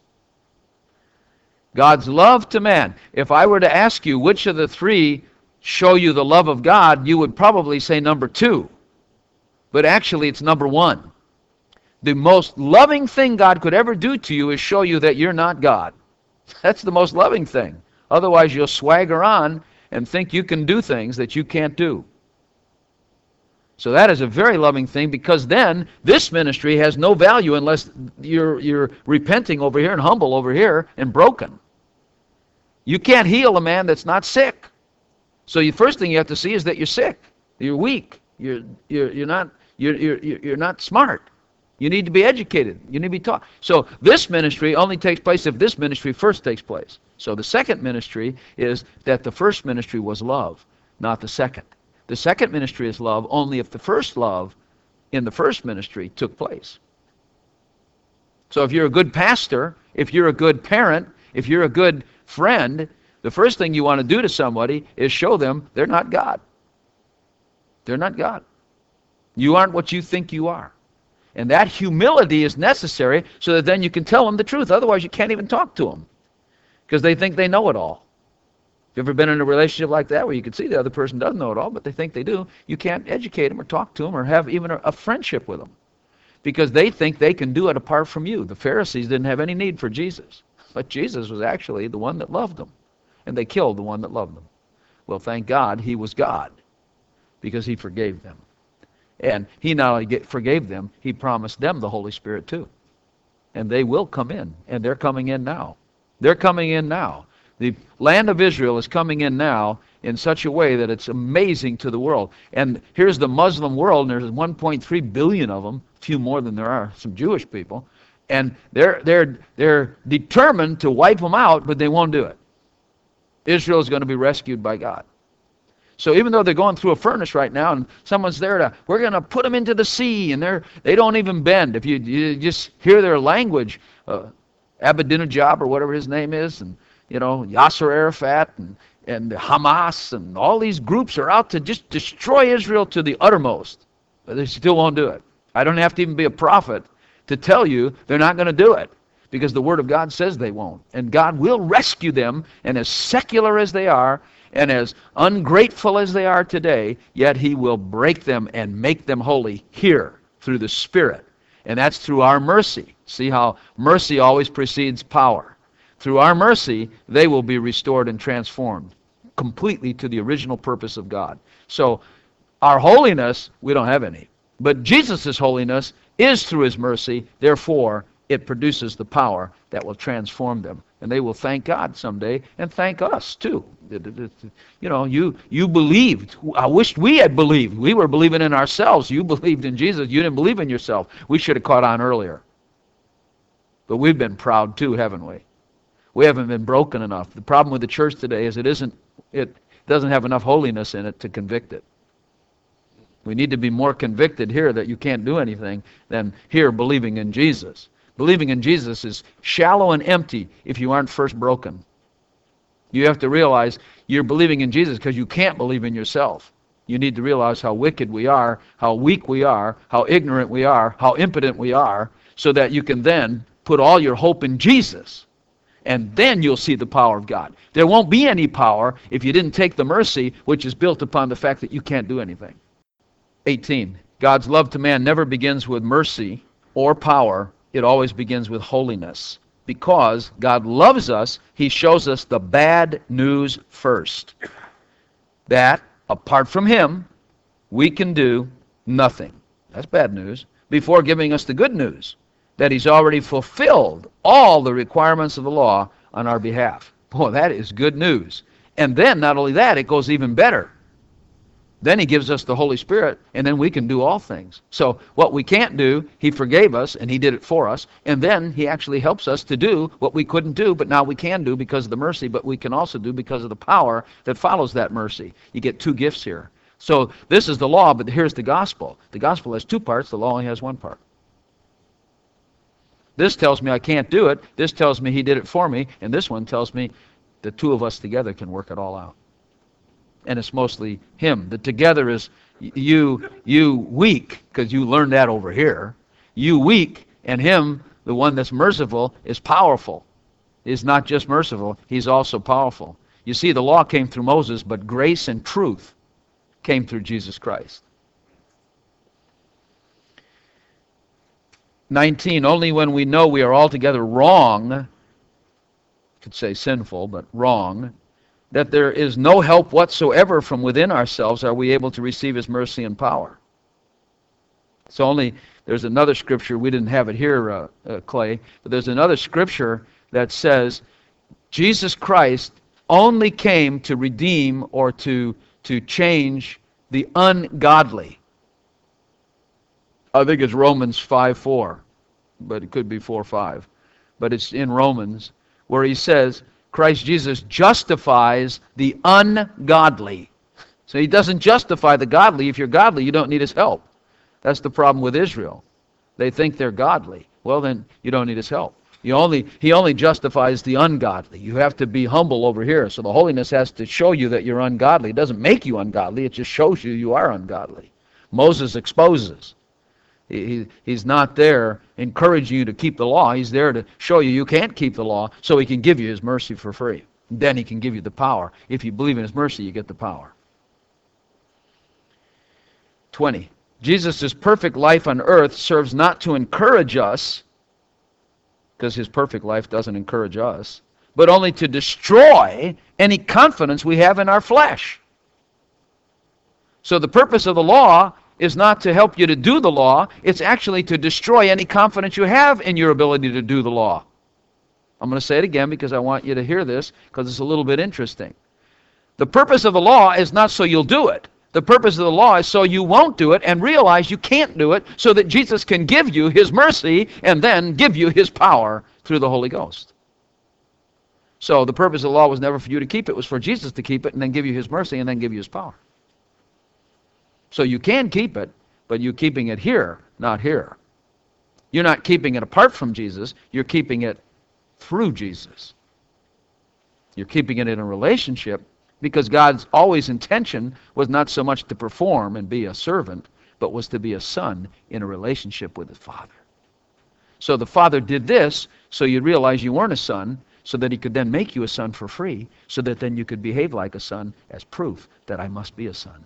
God's love to man. If I were to ask you which of the three show you the love of God, you would probably say number 2. But actually it's number 1. The most loving thing God could ever do to you is show you that you're not God. That's the most loving thing. Otherwise you'll swagger on and think you can do things that you can't do. So that is a very loving thing, because then this ministry has no value unless you're repenting over here and humble over here and broken. You can't heal a man that's not sick. So the first thing you have to see is that you're sick. You're weak. You're not smart. You need to be educated. You need to be taught. So this ministry only takes place if this ministry first takes place. So the second ministry is that the first ministry was love, not the second. The second ministry is love only if the first love in the first ministry took place. So if you're a good pastor, if you're a good parent, if you're a good friend, the first thing you want to do to somebody is show them they're not God. They're not God. You aren't what you think you are. And that humility is necessary so that then you can tell them the truth. Otherwise you can't even talk to them, because they think they know it all. If you've ever been in a relationship like that where you can see the other person doesn't know it all, but they think they do, you can't educate them or talk to them or have even a friendship with them, because they think they can do it apart from you. The Pharisees didn't have any need for Jesus, but Jesus was actually the one that loved them, and they killed the one that loved them. Well, thank God he was God, because he forgave them. And he not only forgave them, he promised them the Holy Spirit too. And they will come in, and they're coming in now. They're coming in now. The land of Israel is coming in now in such a way that it's amazing to the world. And here's the Muslim world, and there's 1.3 billion of them, a few more than there are some Jewish people, and they're determined to wipe them out, but they won't do it. Israel is going to be rescued by God. So even though they're going through a furnace right now, and someone's there we're going to put them into the sea, and they don't even bend. If you just hear their language, Ahmadinejad or whatever his name is, and Yasser Arafat and Hamas and all these groups are out to just destroy Israel to the uttermost, but they still won't do it. I don't have to even be a prophet to tell you they're not going to do it, because the Word of God says they won't. And God will rescue them, and as secular as they are, and as ungrateful as they are today, yet he will break them and make them holy here through the Spirit. And that's through our mercy. See how mercy always precedes power. Through our mercy, they will be restored and transformed completely to the original purpose of God. So our holiness, we don't have any. But Jesus' holiness is through his mercy. Therefore, it produces the power that will transform them. And they will thank God someday, and thank us too. You believed. I wished we had believed. We were believing in ourselves. You believed in Jesus. You didn't believe in yourself. We should have caught on earlier. But we've been proud too, haven't we? We haven't been broken enough. The problem with the church today is it doesn't have enough holiness in it to convict it. We need to be more convicted here that you can't do anything than here believing in Jesus. Believing in Jesus is shallow and empty if you aren't first broken. You have to realize you're believing in Jesus because you can't believe in yourself. You need to realize how wicked we are, how weak we are, how ignorant we are, how impotent we are, so that you can then put all your hope in Jesus. And then you'll see the power of God. There won't be any power if you didn't take the mercy, which is built upon the fact that you can't do anything. 18. God's love to man never begins with mercy or power. It always begins with holiness. Because God loves us, he shows us the bad news first. That Apart from Him, we can do nothing. That's bad news. Before giving us the good news, that He's already fulfilled all the requirements of the law on our behalf. Boy, that is good news. And then, not only that, it goes even better. Then He gives us the Holy Spirit, and then we can do all things. So what we can't do, He forgave us, and He did it for us. And then He actually helps us to do what we couldn't do, but now we can do because of the mercy, but we can also do because of the power that follows that mercy. You get two gifts here. So this is the law, but here's the gospel. The gospel has two parts. The law only has one part. This tells me I can't do it. This tells me He did it for me. And this one tells me the two of us together can work it all out. And it's mostly Him. The together is you weak, because you learned that over here. You weak, and Him, the one that's merciful, is powerful. He's not just merciful, He's also powerful. You see, the law came through Moses, but grace and truth came through Jesus Christ. 19, only when we know we are altogether wrong, could say sinful, but wrong, that there is no help whatsoever from within ourselves are we able to receive His mercy and power. It's only, there's another scripture, we didn't have it here, Clay, but there's another scripture that says Jesus Christ only came to redeem or to change the ungodly. I think it's Romans 5:4, but it could be 4:5. But it's in Romans where he says, Christ Jesus justifies the ungodly. So He doesn't justify the godly. If you're godly, you don't need His help. That's the problem with Israel. They think they're godly. Well, then you don't need His help. He only justifies the ungodly. You have to be humble over here. So the holiness has to show you that you're ungodly. It doesn't make you ungodly. It just shows you are ungodly. Moses exposes. He's not there encouraging you to keep the law. He's there to show you can't keep the law so He can give you His mercy for free. Then He can give you the power. If you believe in His mercy, you get the power. 20. Jesus' perfect life on earth serves not to encourage us, because His perfect life doesn't encourage us, but only to destroy any confidence we have in our flesh. So the purpose of the law is not to help you to do the law, it's actually to destroy any confidence you have in your ability to do the law. I'm going to say it again because I want you to hear this, because it's a little bit interesting. The purpose of the law is not so you'll do it. The purpose of the law is so you won't do it and realize you can't do it, so that Jesus can give you His mercy and then give you His power through the Holy Ghost. So the purpose of the law was never for you to keep it. It was for Jesus to keep it and then give you His mercy and then give you His power. So you can keep it, but you're keeping it here, not here. You're not keeping it apart from Jesus. You're keeping it through Jesus. You're keeping it in a relationship, because God's always intention was not so much to perform and be a servant, but was to be a son in a relationship with His Father. So the Father did this so you'd realize you weren't a son, so that He could then make you a son for free, so that then you could behave like a son as proof that I must be a son.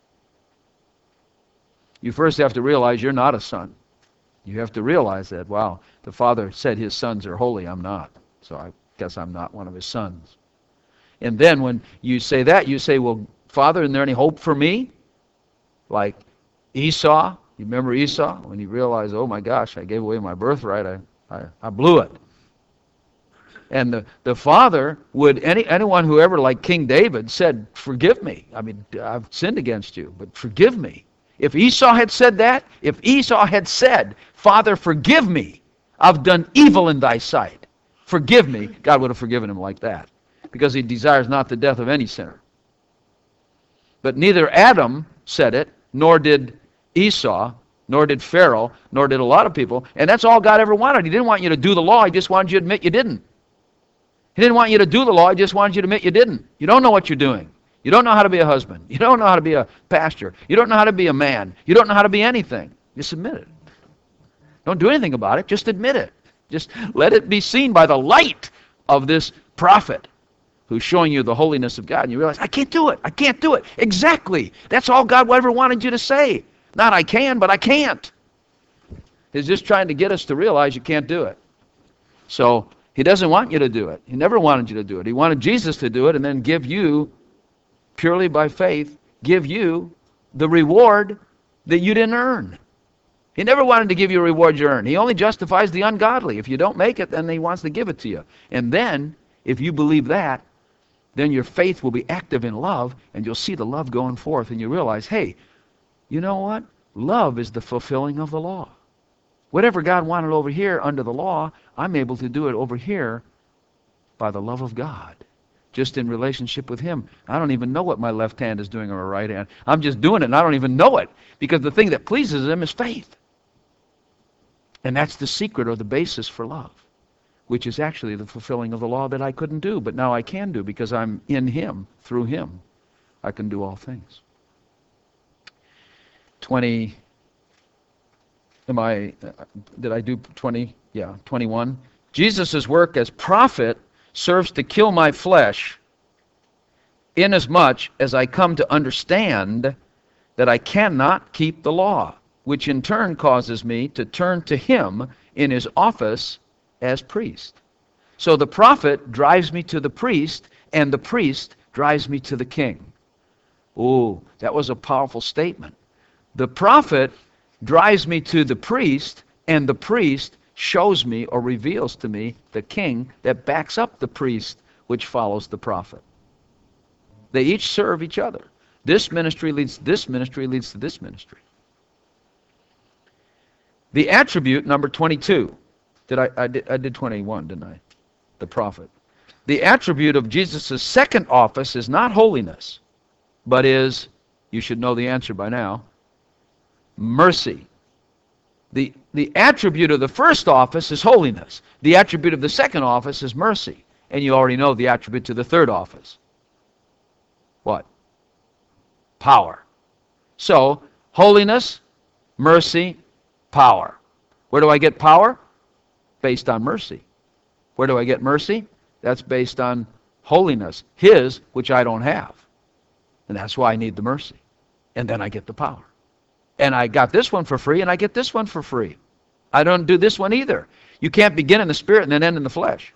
You first have to realize you're not a son. You have to realize that, wow, the Father said His sons are holy, I'm not. So I guess I'm not one of His sons. And then when you say that, you say, well, Father, is there any hope for me? Like Esau, you remember Esau? When he realized, oh my gosh, I gave away my birthright, I blew it. And the Father would, anyone who ever, like King David, said, forgive me. I mean, I've sinned against you, but forgive me. If Esau had said that, if Esau had said, Father, forgive me, I've done evil in thy sight, forgive me, God would have forgiven him like that, because He desires not the death of any sinner. But neither Adam said it, nor did Esau, nor did Pharaoh, nor did a lot of people, and that's all God ever wanted. He didn't want you to do the law, He just wanted you to admit you didn't. He didn't want you to do the law, He just wanted you to admit you didn't. You don't know what you're doing. You don't know how to be a husband. You don't know how to be a pastor. You don't know how to be a man. You don't know how to be anything. Just admit it. Don't do anything about it. Just admit it. Just let it be seen by the light of this prophet who's showing you the holiness of God. And you realize, I can't do it. I can't do it. Exactly. That's all God ever wanted you to say. Not I can, but I can't. He's just trying to get us to realize you can't do it. So He doesn't want you to do it. He never wanted you to do it. He wanted Jesus to do it and then give you, purely by faith, give you the reward that you didn't earn. He never wanted to give you a reward you earned. He only justifies the ungodly. If you don't make it, then he wants to give it to you. And then, if you believe that, then your faith will be active in love, and you'll see the love going forth, and you realize, hey, you know what? Love is the fulfilling of the law. Whatever God wanted over here under the law, I'm able to do it over here by the love of God, just in relationship with Him. I don't even know what my left hand is doing or my right hand. I'm just doing it, and I don't even know it, because the thing that pleases Him is faith. And that's the secret or the basis for love, which is actually the fulfilling of the law that I couldn't do, but now I can do because I'm in Him. Through Him, I can do all things. 20, did I do 20? Yeah, 21. Jesus' work as prophet serves to kill my flesh, inasmuch as I come to understand that I cannot keep the law, which in turn causes me to turn to Him in His office as priest. So the prophet drives me to the priest, and the priest drives me to the king. Ooh, that was a powerful statement. The prophet drives me to the priest, and the priest shows me or reveals to me the king that backs up the priest, which follows the prophet. They each serve each other. This ministry leads to this ministry, leads to this ministry. The attribute, number 22. I did 21, didn't I? The prophet. The attribute of Jesus' second office is not holiness, but is, you should know the answer by now, mercy. The attribute of the first office is holiness. The attribute of the second office is mercy. And you already know the attribute to the third office. What? Power. So, holiness, mercy, power. Where do I get power? Based on mercy. Where do I get mercy? That's based on holiness. His, which I don't have. And that's why I need the mercy. And then I get the power. And I got this one for free, and I get this one for free. I don't do this one either. You can't begin in the spirit and then end in the flesh.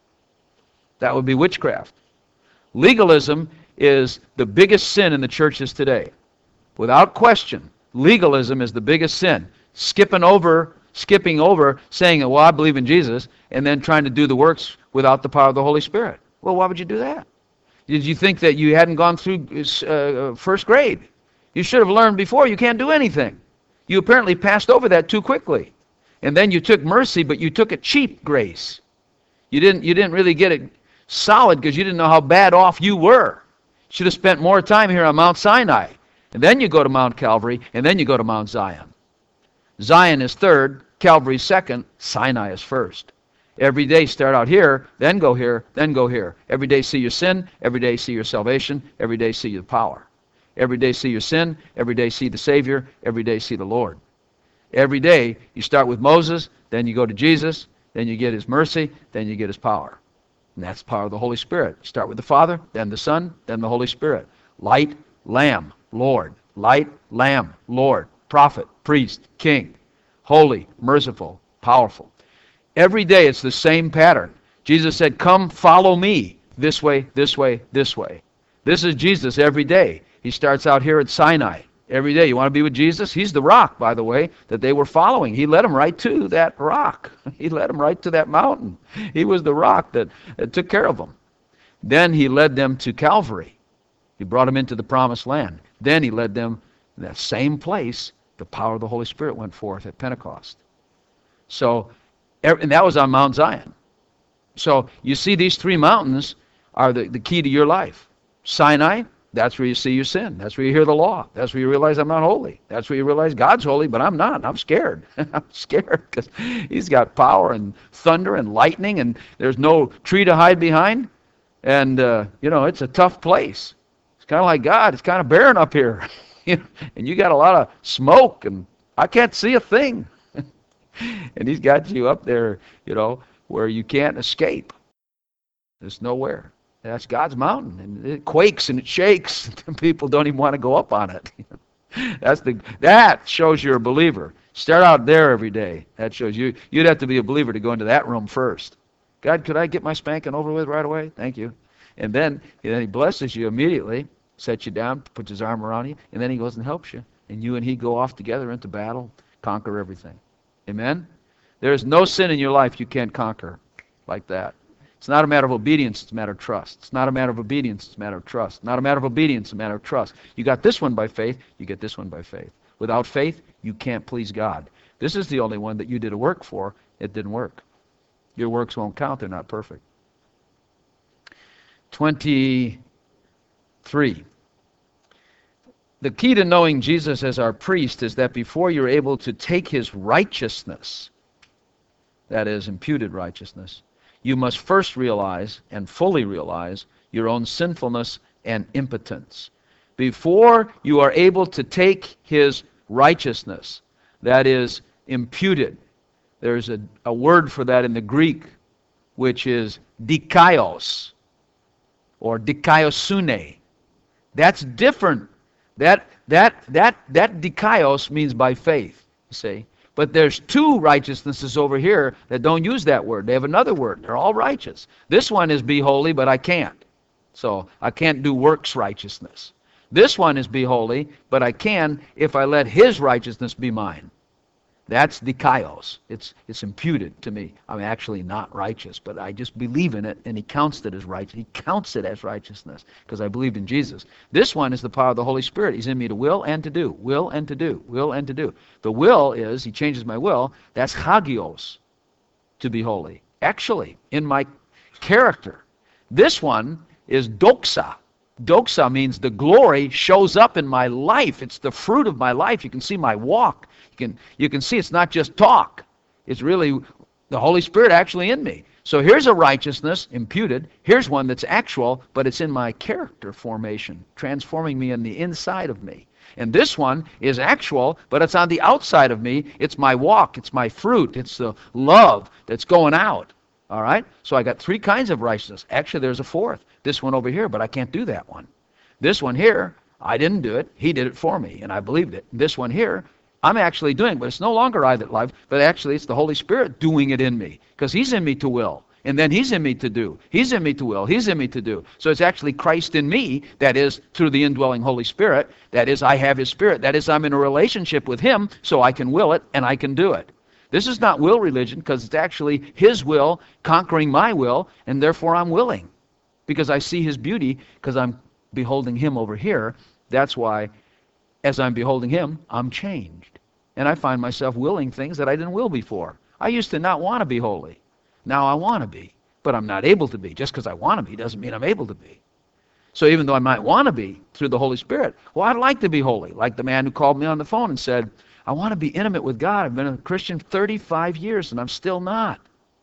That would be witchcraft. Legalism is the biggest sin in the churches today. Without question, legalism is the biggest sin. Skipping over, saying, well, I believe in Jesus, and then trying to do the works without the power of the Holy Spirit. Well, why would you do that? Did you think that you hadn't gone through first grade? You should have learned before you can't do anything. You apparently passed over that too quickly. And then you took mercy, but you took a cheap grace. You didn't really get it solid because you didn't know how bad off you were. Should have spent more time here on Mount Sinai. And then you go to Mount Calvary, and then you go to Mount Zion. Zion is third, Calvary is second, Sinai is first. Every day start out here, then go here, then go here. Every day see your sin, every day see your salvation, every day see your power. Every day see your sin, every day see the Savior, every day see the Lord. Every day you start with Moses, then you go to Jesus, then you get His mercy, then you get His power. And that's the power of the Holy Spirit. You start with the Father, then the Son, then the Holy Spirit. Light, Lamb, Lord. Light, Lamb, Lord. Prophet, priest, king. Holy, merciful, powerful. Every day it's the same pattern. Jesus said, come follow me. This way, this way, this way. This is Jesus every day. He starts out here at Sinai every day. You want to be with Jesus? He's the rock, by the way, that they were following. He led them right to that rock. He led them right to that mountain. He was the rock that took care of them. Then He led them to Calvary. He brought them into the promised land. Then He led them in that same place. The power of the Holy Spirit went forth at Pentecost. So, and that was on Mount Zion. So you see these three mountains are the key to your life. Sinai, that's where you see your sin. That's where you hear the law. That's where you realize I'm not holy. That's where you realize God's holy, but I'm not. I'm scared. I'm scared because He's got power and thunder and lightning, and there's no tree to hide behind. And, it's a tough place. It's kind of like God. It's kind of barren up here. And you got a lot of smoke, and I can't see a thing. And He's got you up there, where you can't escape. There's nowhere. That's God's mountain, and it quakes and it shakes. People don't even want to go up on it. That shows you're a believer. Start out there every day. That shows you'd have to be a believer to go into that room first. God, could I get my spanking over with right away? Thank you. And then He blesses you immediately. sets you down, puts his arm around you, and then he goes and helps you. And you and he go off together into battle, conquer everything. Amen? There is no sin in your life you can't conquer like that. It's not a matter of obedience, it's a matter of trust. It's not a matter of obedience, it's a matter of trust. Not a matter of obedience, it's a matter of trust. You got this one by faith, you get this one by faith. Without faith, you can't please God. This is the only one that you did a work for. It didn't work. Your works won't count, they're not perfect. 23. The key to knowing Jesus as our priest is that before you're able to take his righteousness, that is, imputed righteousness, you must first realize and fully realize your own sinfulness and impotence. Before you are able to take his righteousness, that is, imputed, there's a word for that in the Greek, which is dikaios, or dikaiosune. That's different. That dikaios means by faith, you see. But there's two righteousnesses over here that don't use that word. They have another word. They're all righteous. This one is be holy, but I can't. So I can't do works righteousness. This one is be holy, but I can if I let his righteousness be mine. That's dikaios. It's imputed to me. I'm actually not righteous, but I just believe in it, and he counts it as righteous. He counts it as righteousness because I believed in Jesus. This one is the power of the Holy Spirit. He's in me to will and to do, will and to do, will and to do. The will is, he changes my will, that's hagios, to be holy. Actually, in my character. This one is doxa. Doxa means the glory shows up in my life. It's the fruit of my life. You can see my walk. You can see it's not just talk. It's really the Holy Spirit actually in me. So here's a righteousness imputed. Here's one that's actual, but it's in my character formation, transforming me on the inside of me. And this one is actual, but it's on the outside of me. It's my walk. It's my fruit. It's the love that's going out. All right? So I got three kinds of righteousness. Actually, there's a fourth. This one over here, but I can't do that one. This one here, I didn't do it. He did it for me, and I believed it. This one here, I'm actually doing it, but it's no longer I that live, but actually it's the Holy Spirit doing it in me, because he's in me to will, and then he's in me to do. He's in me to will. He's in me to do. So it's actually Christ in me, that is, through the indwelling Holy Spirit, that is, I have his Spirit, that is, I'm in a relationship with him, so I can will it, and I can do it. This is not will religion, because it's actually his will conquering my will, and therefore I'm willing, because I see his beauty, because I'm beholding him over here. That's why, as I'm beholding him, I'm changed. And I find myself willing things that I didn't will before. I used to not want to be holy. Now I want to be, but I'm not able to be. Just because I want to be doesn't mean I'm able to be. So even though I might want to be through the Holy Spirit, well, I'd like to be holy. Like the man who called me on the phone and said, I want to be intimate with God. I've been a Christian 35 years and I'm still not.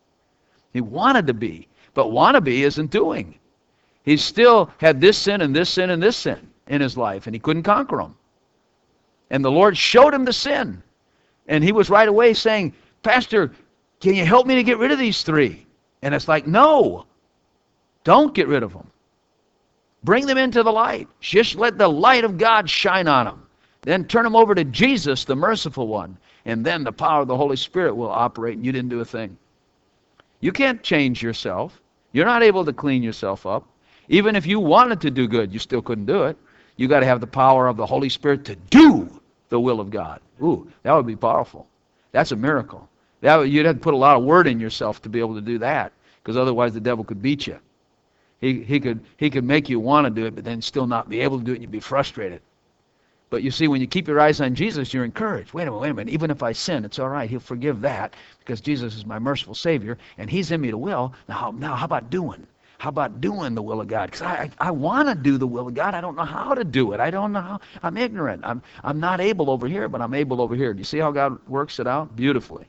He wanted to be, but want to be isn't doing. He still had this sin and this sin and this sin in his life, and he couldn't conquer them. And the Lord showed him the sin. And he was right away saying, Pastor, can you help me to get rid of these three? And it's like, no, don't get rid of them. Bring them into the light. Just let the light of God shine on them. Then turn them over to Jesus, the merciful one. And then the power of the Holy Spirit will operate, and you didn't do a thing. You can't change yourself. You're not able to clean yourself up. Even if you wanted to do good, you still couldn't do it. You got to have the power of the Holy Spirit to do the will of God. Ooh, that would be powerful. That's a miracle. You'd have to put a lot of word in yourself to be able to do that, because otherwise the devil could beat you. He could make you want to do it, but then still not be able to do it, and you'd be frustrated. But you see, when you keep your eyes on Jesus, you're encouraged. Wait a minute. Even if I sin, it's all right. He'll forgive that, because Jesus is my merciful Savior, and he's in me to will. Now how about doing? How about doing the will of God? Because I want to do the will of God. I don't know how to do it. I don't know how. I'm ignorant. I'm not able over here, but I'm able over here. Do you see how God works it out? Beautifully.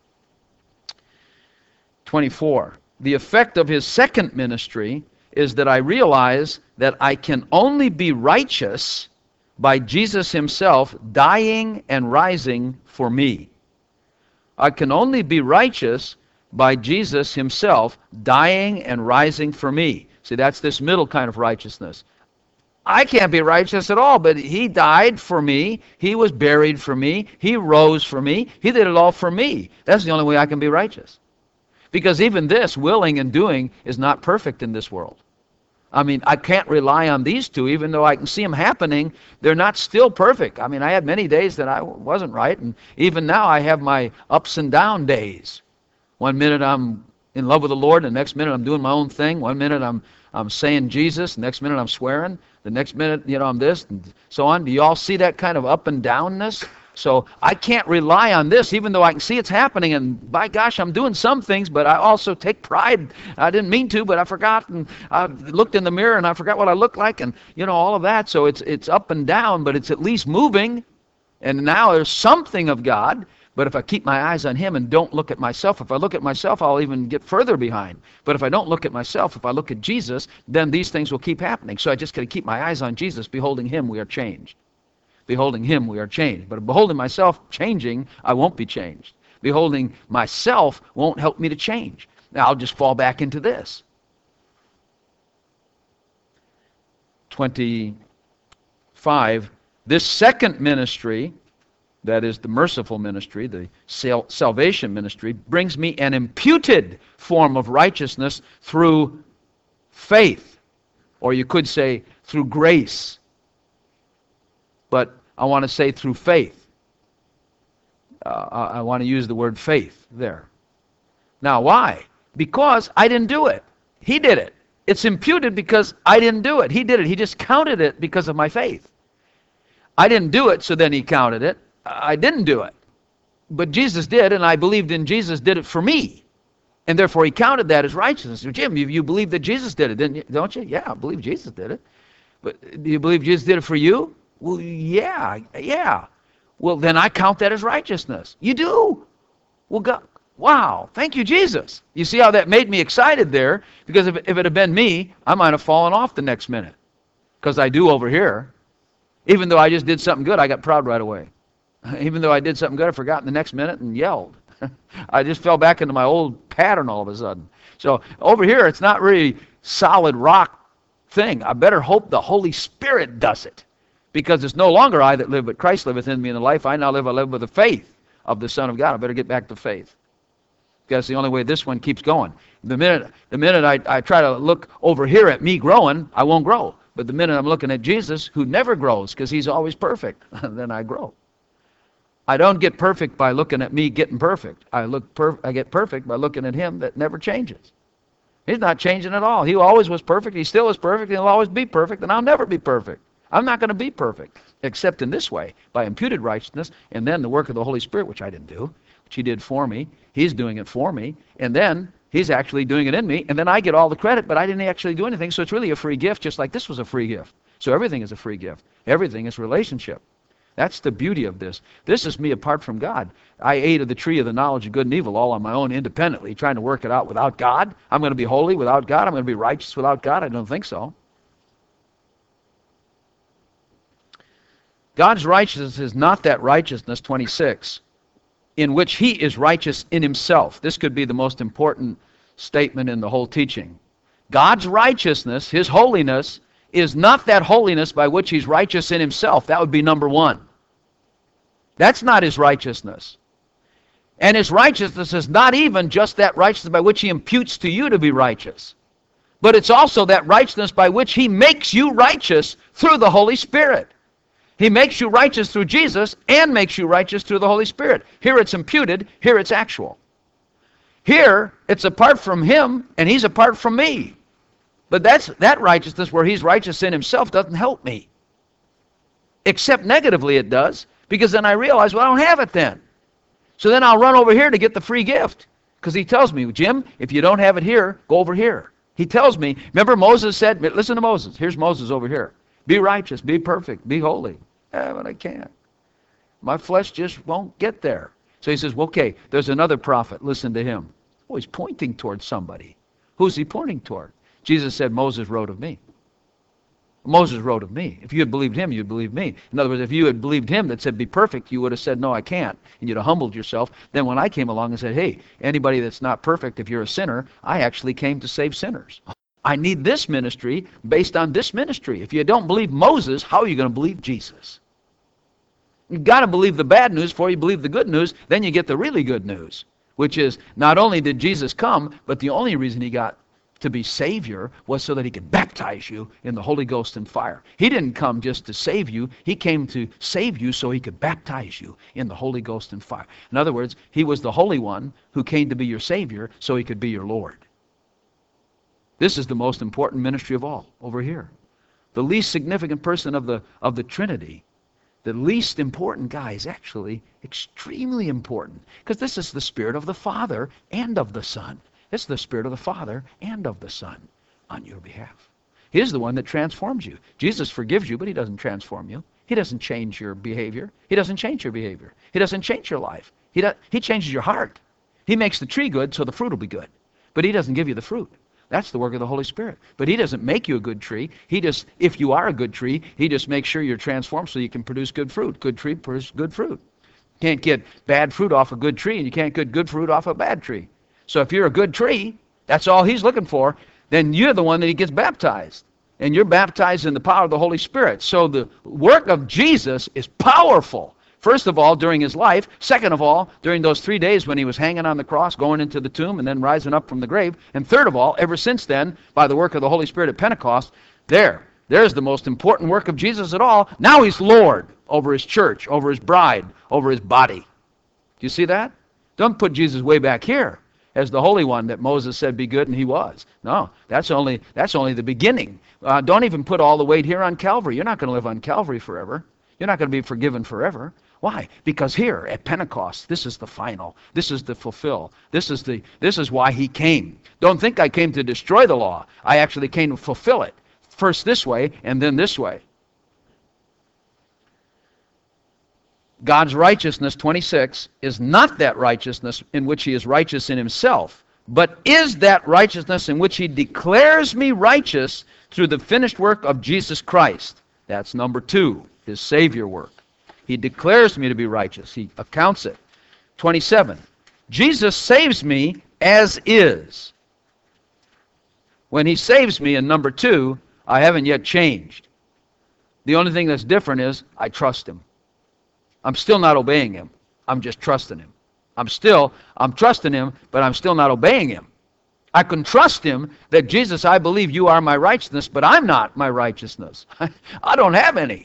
24. The effect of his second ministry is that I realize that I can only be righteous by Jesus himself dying and rising for me. I can only be righteous by Jesus himself dying and rising for me. See, that's this middle kind of righteousness. I can't be righteous at all, but he died for me. He was buried for me. He rose for me. He did it all for me. That's the only way I can be righteous. Because even this, willing and doing, is not perfect in this world. I mean, I can't rely on these two, even though I can see them happening. They're not still perfect. I mean, I had many days that I wasn't right, and even now I have my ups and down days. One minute I'm in love with the Lord, the next minute I'm doing my own thing. One minute I'm saying Jesus, the next minute I'm swearing, the next minute, I'm this, and so on. Do you all see that kind of up and downness? So I can't rely on this, even though I can see it's happening, and by gosh, I'm doing some things, but I also take pride. I didn't mean to, but I forgot, and I looked in the mirror, and I forgot what I looked like, and all of that. So it's up and down, but it's at least moving, and now there's something of God. But if I keep my eyes on Him and don't look at myself, if I look at myself, I'll even get further behind. But if I don't look at myself, if I look at Jesus, then these things will keep happening. So I just got to keep my eyes on Jesus. Beholding Him, we are changed. Beholding Him, we are changed. But beholding myself changing, I won't be changed. Beholding myself won't help me to change. Now I'll just fall back into this. 25, this second ministry, that is the merciful ministry, the salvation ministry, brings me an imputed form of righteousness through faith, or you could say through grace. But I want to say through faith. I want to use the word faith there. Now, why? Because I didn't do it. He did it. It's imputed because I didn't do it. He did it. He just counted it because of my faith. I didn't do it, so then He counted it. I didn't do it. But Jesus did, and I believed in Jesus did it for me. And therefore He counted that as righteousness. Jim, you believe that Jesus did it, don't you? Yeah, I believe Jesus did it. But do you believe Jesus did it for you? Well, yeah. Well, then I count that as righteousness. You do? Well, God, wow, thank you, Jesus. You see how that made me excited there? Because if it had been me, I might have fallen off the next minute. Because I do over here. Even though I just did something good, I got proud right away. Even though I did something good, I forgot in the next minute and yelled. I just fell back into my old pattern all of a sudden. So over here, it's not really solid rock thing. I better hope the Holy Spirit does it. Because it's no longer I that live, but Christ liveth in me. In the life I now live, I live with the faith of the Son of God. I better get back to faith. Because the only way this one keeps going. The minute I try to look over here at me growing, I won't grow. But the minute I'm looking at Jesus, who never grows because He's always perfect, then I grow. I don't get perfect by looking at me getting perfect. I get perfect by looking at Him that never changes. He's not changing at all. He always was perfect. He still is perfect. He'll always be perfect, and I'll never be perfect. I'm not going to be perfect, except in this way, by imputed righteousness, and then the work of the Holy Spirit, which I didn't do, which He did for me. He's doing it for me, and then He's actually doing it in me, and then I get all the credit, but I didn't actually do anything, so it's really a free gift, just like this was a free gift. So everything is a free gift. Everything is relationship. That's the beauty of this. This is me apart from God. I ate of the tree of the knowledge of good and evil all on my own independently, trying to work it out without God. I'm going to be holy without God. I'm going to be righteous without God. I don't think so. God's righteousness is not that righteousness, 26, in which He is righteous in Himself. This could be the most important statement in the whole teaching. God's righteousness, His holiness, is not that holiness by which He's righteous in Himself. That would be number one. That's not His righteousness. And His righteousness is not even just that righteousness by which He imputes to you to be righteous. But it's also that righteousness by which He makes you righteous through the Holy Spirit. He makes you righteous through Jesus and makes you righteous through the Holy Spirit. Here it's imputed, here it's actual. Here it's apart from Him and He's apart from me. But that righteousness where He's righteous in Himself doesn't help me. Except negatively it does, because then I realize, well, I don't have it then. So then I'll run over here to get the free gift. Because He tells me, Jim, if you don't have it here, go over here. He tells me, remember Moses said, listen to Moses. Here's Moses over here. Be righteous, be perfect, be holy. Yeah, but I can't. My flesh just won't get there. So He says, well, okay, there's another prophet. Listen to him. Oh, He's pointing towards somebody. Who's He pointing toward? Jesus said, Moses wrote of me. Moses wrote of me. If you had believed him, you'd believe me. In other words, if you had believed him that said, be perfect, you would have said, no, I can't. And you'd have humbled yourself. Then when I came along and said, hey, anybody that's not perfect, if you're a sinner, I actually came to save sinners. I need this ministry based on this ministry. If you don't believe Moses, how are you going to believe Jesus? You've got to believe the bad news before you believe the good news. Then you get the really good news, which is not only did Jesus come, but the only reason He got to be Savior was so that he could baptize you in the Holy Ghost and fire. He didn't come just to save you. He came to save you so he could baptize you in the Holy Ghost and fire. In other words, he was the Holy One who came to be your Savior so he could be your Lord. This is the most important ministry of all over here. The least significant person of the Trinity, the least important guy, is actually extremely important, because this is the Spirit of the Father and of the Son. It's the Spirit of the Father and of the Son on your behalf. He is the one that transforms you. Jesus forgives you, but he doesn't transform you. He doesn't change your behavior. He doesn't change your behavior. He doesn't change your life. He changes your heart. He makes the tree good so the fruit will be good. But he doesn't give you the fruit. That's the work of the Holy Spirit. But he doesn't make you a good tree. He just, if you are a good tree, he just makes sure you're transformed so you can produce good fruit. Good tree produces good fruit. You can't get bad fruit off a good tree, and you can't get good fruit off a bad tree. So if you're a good tree, that's all he's looking for, then you're the one that he gets baptized. And you're baptized in the power of the Holy Spirit. So the work of Jesus is powerful. First of all, during his life. Second of all, during those 3 days when he was hanging on the cross, going into the tomb, and then rising up from the grave. And third of all, ever since then, by the work of the Holy Spirit at Pentecost, there's the most important work of Jesus at all. Now he's Lord over his church, over his bride, over his body. Do you see that? Don't put Jesus way back here as the Holy One that Moses said be good, and he was. No, that's only the beginning. Don't even put all the weight here on Calvary. You're not going to live on Calvary forever. You're not going to be forgiven forever. Why? Because here at Pentecost, this is the final. This is the fulfill. This is why he came. Don't think I came to destroy the law. I actually came to fulfill it. First this way, and then this way. God's righteousness, 26, is not that righteousness in which he is righteous in himself, but is that righteousness in which he declares me righteous through the finished work of Jesus Christ. That's number 2, his Savior work. He declares me to be righteous. He accounts it. 27, Jesus saves me as is. When he saves me in number 2, I haven't yet changed. The only thing that's different is I trust him. I'm still not obeying him. I'm just trusting him. I'm trusting him, but I'm still not obeying him. I can trust him that, Jesus, I believe you are my righteousness, but I'm not my righteousness. I don't have any.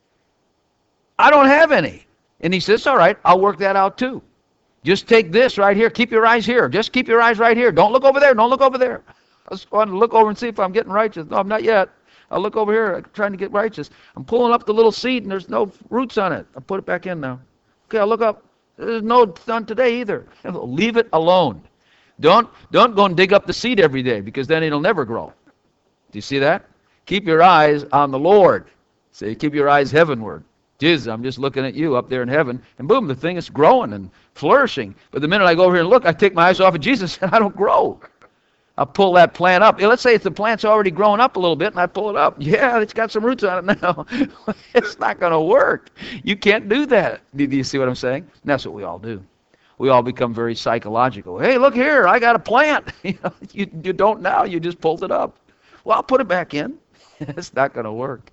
I don't have any. And he says, all right, I'll work that out too. Just take this right here. Keep your eyes here. Just keep your eyes right here. Don't look over there. Don't look over there. I just want to look over and see if I'm getting righteous. No, I'm not yet. I'll look over here, trying to get righteous. I'm pulling up the little seed, and there's no roots on it. I'll put it back in now. Okay, I'll look up. There's no none today either. Leave it alone. Don't go and dig up the seed every day, because then it'll never grow. Do you see that? Keep your eyes on the Lord. See, keep your eyes heavenward. Jesus, I'm just looking at you up there in heaven, and boom, the thing is growing and flourishing. But the minute I go over here and look, I take my eyes off of Jesus, and I don't grow. I'll pull that plant up. Let's say if the plant's already grown up a little bit, and I pull it up. Yeah, it's got some roots on it now. It's not going to work. You can't do that. Do you see what I'm saying? And that's what we all do. We all become very psychological. Hey, look here, I got a plant. You don't now, you just pulled it up. Well, I'll put it back in. It's not going to work.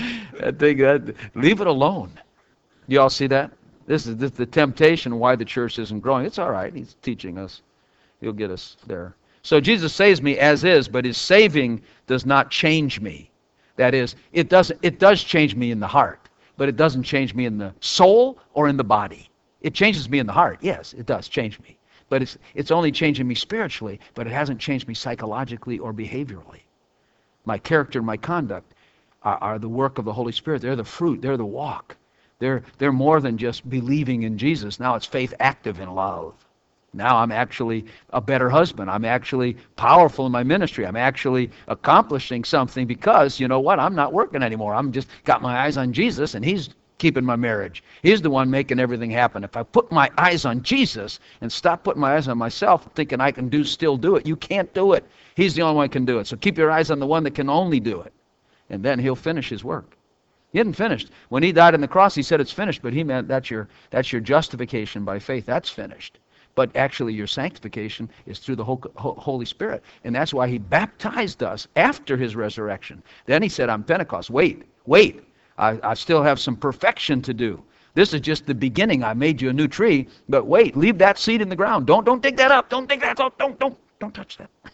Leave it alone. You all see that? This is the temptation why the church isn't growing. It's all right. He's teaching us. He'll get us there. So Jesus saves me as is, but his saving does not change me. That is, it does change me in the heart, but it doesn't change me in the soul or in the body. It changes me in the heart. Yes, it does change me. But it's only changing me spiritually, but it hasn't changed me psychologically or behaviorally. My character and my conduct are the work of the Holy Spirit. They're the fruit. They're the walk. They're more than just believing in Jesus. Now it's faith active in love. Now I'm actually a better husband. I'm actually powerful in my ministry. I'm actually accomplishing something because, you know what, I'm not working anymore. I'm just got my eyes on Jesus, and he's keeping my marriage. He's the one making everything happen. If I put my eyes on Jesus and stop putting my eyes on myself, thinking I can still do it, you can't do it. He's the only one who can do it. So keep your eyes on the one that can only do it, and then he'll finish his work. He hadn't finished. When he died on the cross, he said it's finished, but he meant that's your justification by faith. That's finished. But actually your sanctification is through the Holy Spirit. And that's why he baptized us after his resurrection. Then he said on Pentecost, wait. I still have some perfection to do. This is just the beginning. I made you a new tree. But wait, leave that seed in the ground. Don't dig that up. Don't dig that up. Don't touch that.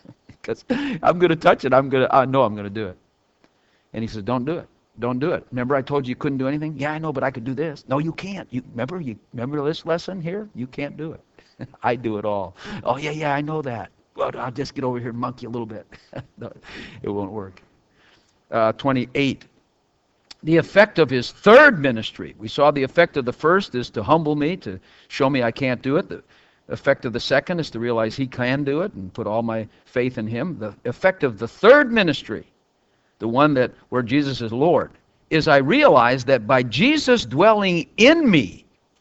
because I'm going to touch it. I know I'm going to do it. And he says, don't do it. Don't do it. Remember I told you couldn't do anything? Yeah, I know, but I could do this. No, you can't. Remember this lesson here? You can't do it. I do it all. Oh, yeah, I know that. Well, I'll just get over here and monkey a little bit. No, it won't work. 28. The effect of his third ministry. We saw the effect of the first is to humble me, to show me I can't do it. The effect of the second is to realize he can do it and put all my faith in him. The effect of the third ministry, the one that where Jesus is Lord, is I realize that by Jesus dwelling in me,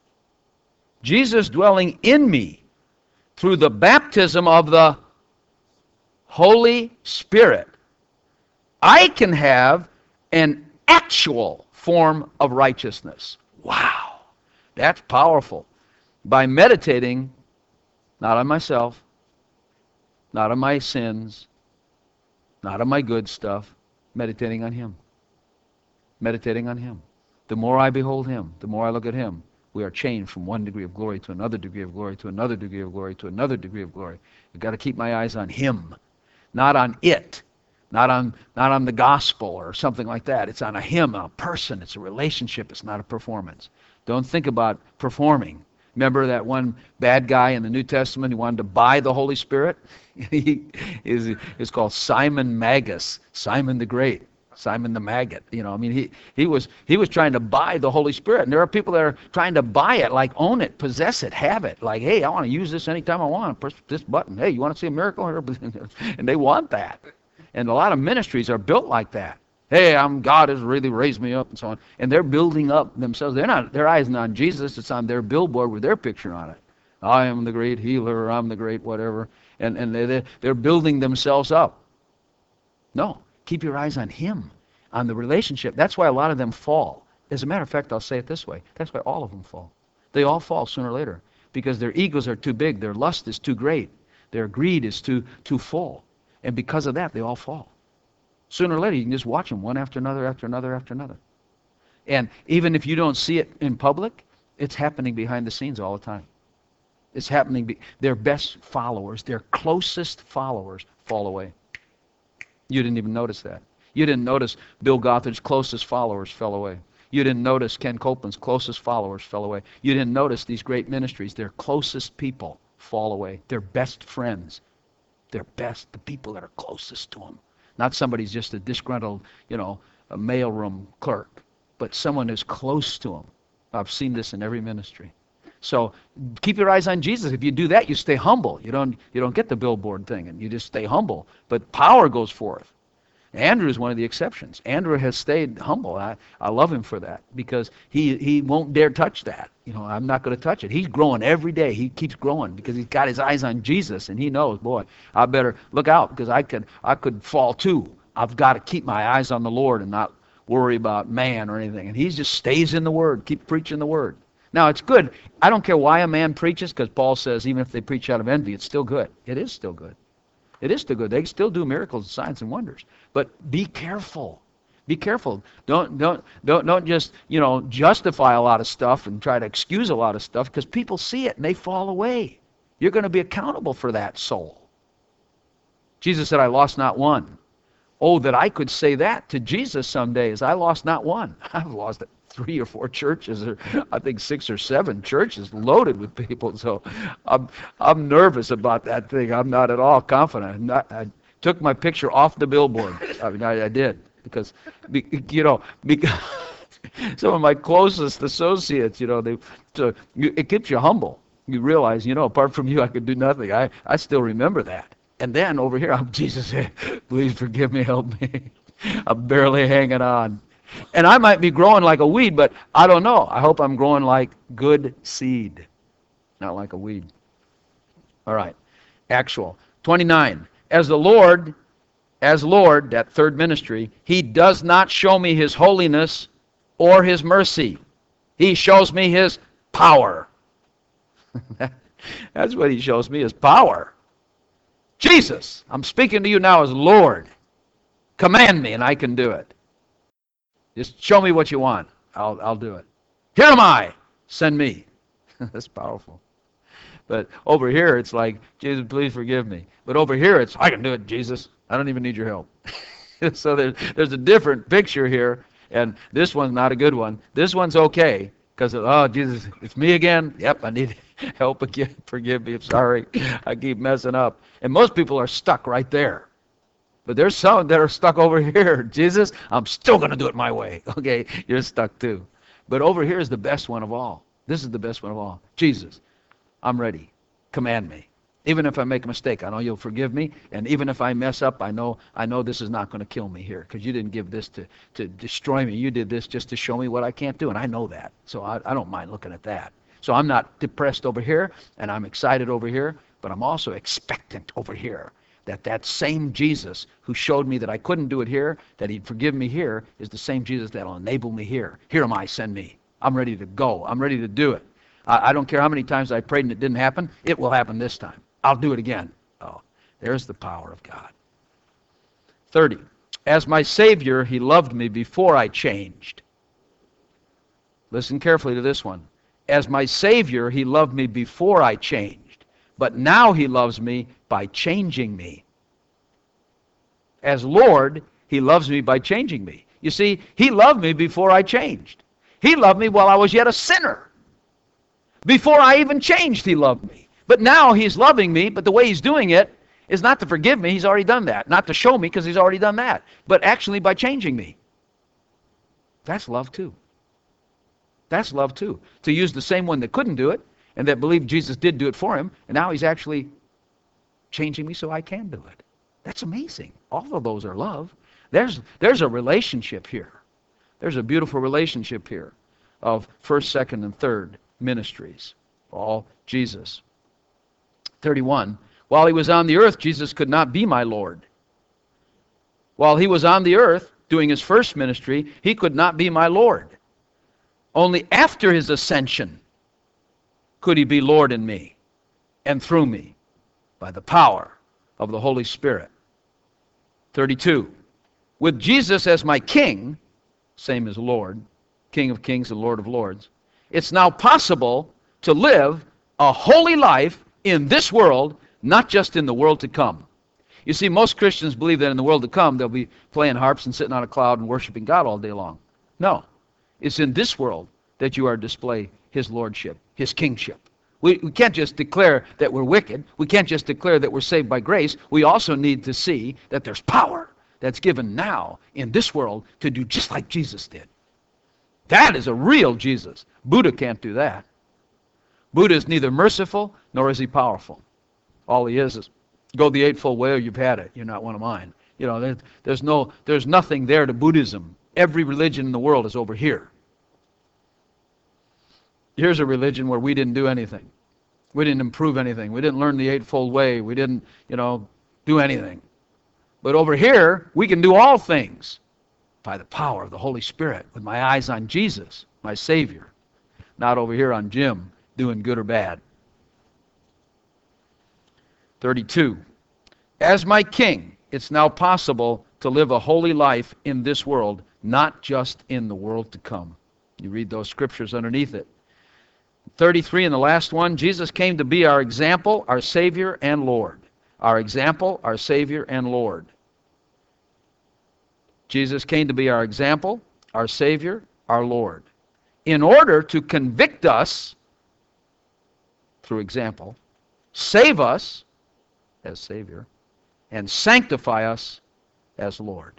through the baptism of the Holy Spirit, I can have an actual form of righteousness. Wow, that's powerful. By meditating, not on myself, not on my sins, not on my good stuff, meditating on him. Meditating on him. The more I behold him, the more I look at him, we are changed from one degree of glory to another degree of glory to another degree of glory to another degree of glory. I've got to keep my eyes on him, not on it, not on the gospel or something like that. It's on a him, a person. It's a relationship. It's not a performance. Don't think about performing. Remember that one bad guy in the New Testament who wanted to buy the Holy Spirit? He is called Simon Magus, Simon the Great, Simon the Maggot. He was trying to buy the Holy Spirit. And there are people that are trying to buy it, like own it, possess it, have it. Like, hey, I want to use this anytime I want. Press this button. Hey, you want to see a miracle? And they want that. And a lot of ministries are built like that. Hey, God has really raised me up and so on. And they're building up themselves. Their eyes not on Jesus. It's on their billboard with their picture on it. I am the great healer, or I'm the great whatever. And they're building themselves up. No, keep your eyes on him, on the relationship. That's why a lot of them fall. As a matter of fact, I'll say it this way. That's why all of them fall. They all fall sooner or later because their egos are too big. Their lust is too great. Their greed is too full. And because of that, they all fall. Sooner or later, you can just watch them one after another, after another, after another. And even if you don't see it in public, it's happening behind the scenes all the time. It's happening. Their best followers, their closest followers fall away. You didn't even notice that. You didn't notice Bill Gothard's closest followers fell away. You didn't notice Ken Copeland's closest followers fell away. You didn't notice these great ministries, their closest people fall away. Their best friends. Their best, the people that are closest to them. Not somebody's just a disgruntled, a mailroom clerk, but someone who's close to them. I've seen this in every ministry. So keep your eyes on Jesus. If you do that, you stay humble. You don't get the billboard thing, and you just stay humble. But power goes forth. Andrew is one of the exceptions. Andrew has stayed humble. I love him for that because he won't dare touch that. I'm not going to touch it. He's growing every day. He keeps growing because he's got his eyes on Jesus, and he knows, boy, I better look out because I could fall too. I've got to keep my eyes on the Lord and not worry about man or anything. And he just stays in the Word, keep preaching the Word. Now, it's good. I don't care why a man preaches because Paul says even if they preach out of envy, it's still good. It is still good. It is still good. They still do miracles, signs, and wonders. But be careful. Be careful. Don't just justify a lot of stuff and try to excuse a lot of stuff because people see it and they fall away. You're going to be accountable for that soul. Jesus said, "I lost not one." Oh, that I could say that to Jesus some days. I lost not one. I've lost 3 or 4 churches, or I think 6 or 7 churches loaded with people. So I'm nervous about that thing. I'm not at all confident. I took my picture off the billboard. I did because some of my closest associates, it keeps you humble. You realize, apart from you, I could do nothing. I still remember that. And then over here, Jesus said, "Please forgive me, help me. I'm barely hanging on." And I might be growing like a weed, but I don't know. I hope I'm growing like good seed, not like a weed. All right. Actual. 29. As Lord, that third ministry, he does not show me his holiness or his mercy. He shows me his power. That's what he shows me, his power. Jesus, I'm speaking to you now as Lord. Command me and I can do it. Just show me what you want. I'll do it. Here am I. Send me. That's powerful. But over here, it's like, Jesus, please forgive me. But over here, it's, I can do it, Jesus. I don't even need your help. So there's a different picture here, and this one's not a good one. This one's okay, because, oh, Jesus, it's me again. Yep, I need help again. Forgive me. I'm sorry. I keep messing up. And most people are stuck right there. But there's some that are stuck over here. Jesus, I'm still going to do it my way. Okay, you're stuck too. But over here is the best one of all. This is the best one of all. Jesus, I'm ready. Command me. Even if I make a mistake, I know you'll forgive me. And even if I mess up, I know this is not going to kill me here, because you didn't give this to destroy me. You did this just to show me what I can't do, and I know that. So I don't mind looking at that. So I'm not depressed over here, and I'm excited over here, but I'm also expectant over here. That same Jesus who showed me that I couldn't do it here, that he'd forgive me here, is the same Jesus that'll enable me here. Here am I, send me. I'm ready to go. I'm ready to do it. I don't care how many times I prayed and it didn't happen. It will happen this time. I'll do it again. Oh, there's the power of God. 30. As my Savior, he loved me before I changed. Listen carefully to this one. As my Savior, he loved me before I changed. But now he loves me by changing me. As Lord, he loves me by changing me. You see, he loved me before I changed. He loved me while I was yet a sinner. Before I even changed, he loved me. But now he's loving me, but the way he's doing it is not to forgive me. He's already done that. Not to show me, because he's already done that. But actually by changing me. That's love too. That's love too. To use the same one that couldn't do it, and that believed Jesus did do it for him, and now he's actually changing me so I can do it. That's amazing. All of those are love. There's a relationship here. There's a beautiful relationship here of first, second, and third ministries. All Jesus. 31. While he was on the earth, Jesus could not be my Lord. While he was on the earth doing his first ministry, he could not be my Lord. Only after his ascension could he be Lord in me and through me by the power of the Holy Spirit. 32. With Jesus as my King, same as Lord, King of Kings and Lord of Lords, it's now possible to live a holy life in this world, not just in the world to come. You see, most Christians believe that in the world to come, they'll be playing harps and sitting on a cloud and worshiping God all day long. No. It's in this world that you are to display his lordship, his kingship. We can't just declare that we're wicked. We can't just declare that we're saved by grace. We also need to see that there's power that's given now in this world to do just like Jesus did. That is a real Jesus. Buddha can't do that. Buddha is neither merciful nor is he powerful. All he is go the eightfold way or you've had it. You're not one of mine. You know, there's nothing there to Buddhism. Every religion in the world is over here. Here's a religion where we didn't do anything. We didn't improve anything. We didn't learn the eightfold way. We didn't, do anything. But over here, we can do all things by the power of the Holy Spirit with my eyes on Jesus, my Savior, not over here on Jim doing good or bad. 32. As my King, it's now possible to live a holy life in this world, not just in the world to come. You read those scriptures underneath it. 33 and the last one, Jesus came to be our example, our Savior, and Lord. Our example, our Savior, and Lord. Jesus came to be our example, our Savior, our Lord. In order to convict us through example, save us as Savior, and sanctify us as Lord.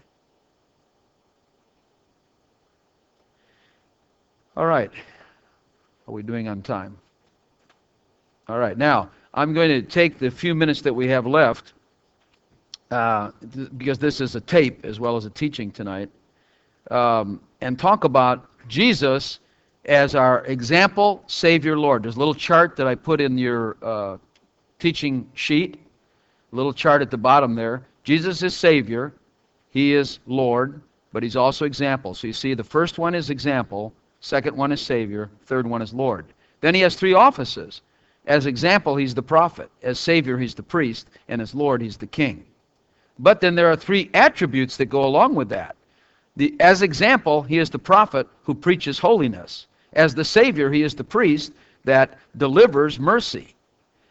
All right. Are we doing on time? All right. Now, I'm going to take the few minutes that we have left, because this is a tape as well as a teaching tonight, and talk about Jesus as our example, Savior, Lord. There's a little chart that I put in your teaching sheet, a little chart at the bottom there. Jesus is Savior. He is Lord, but he's also example. So you see, the first one is example, second one is Savior, third one is Lord. Then he has three offices. As example, he's the prophet. As Savior, he's the priest. And as Lord, he's the king. But then there are three attributes that go along with that. As example, he is the prophet who preaches holiness. As the Savior, he is the priest that delivers mercy.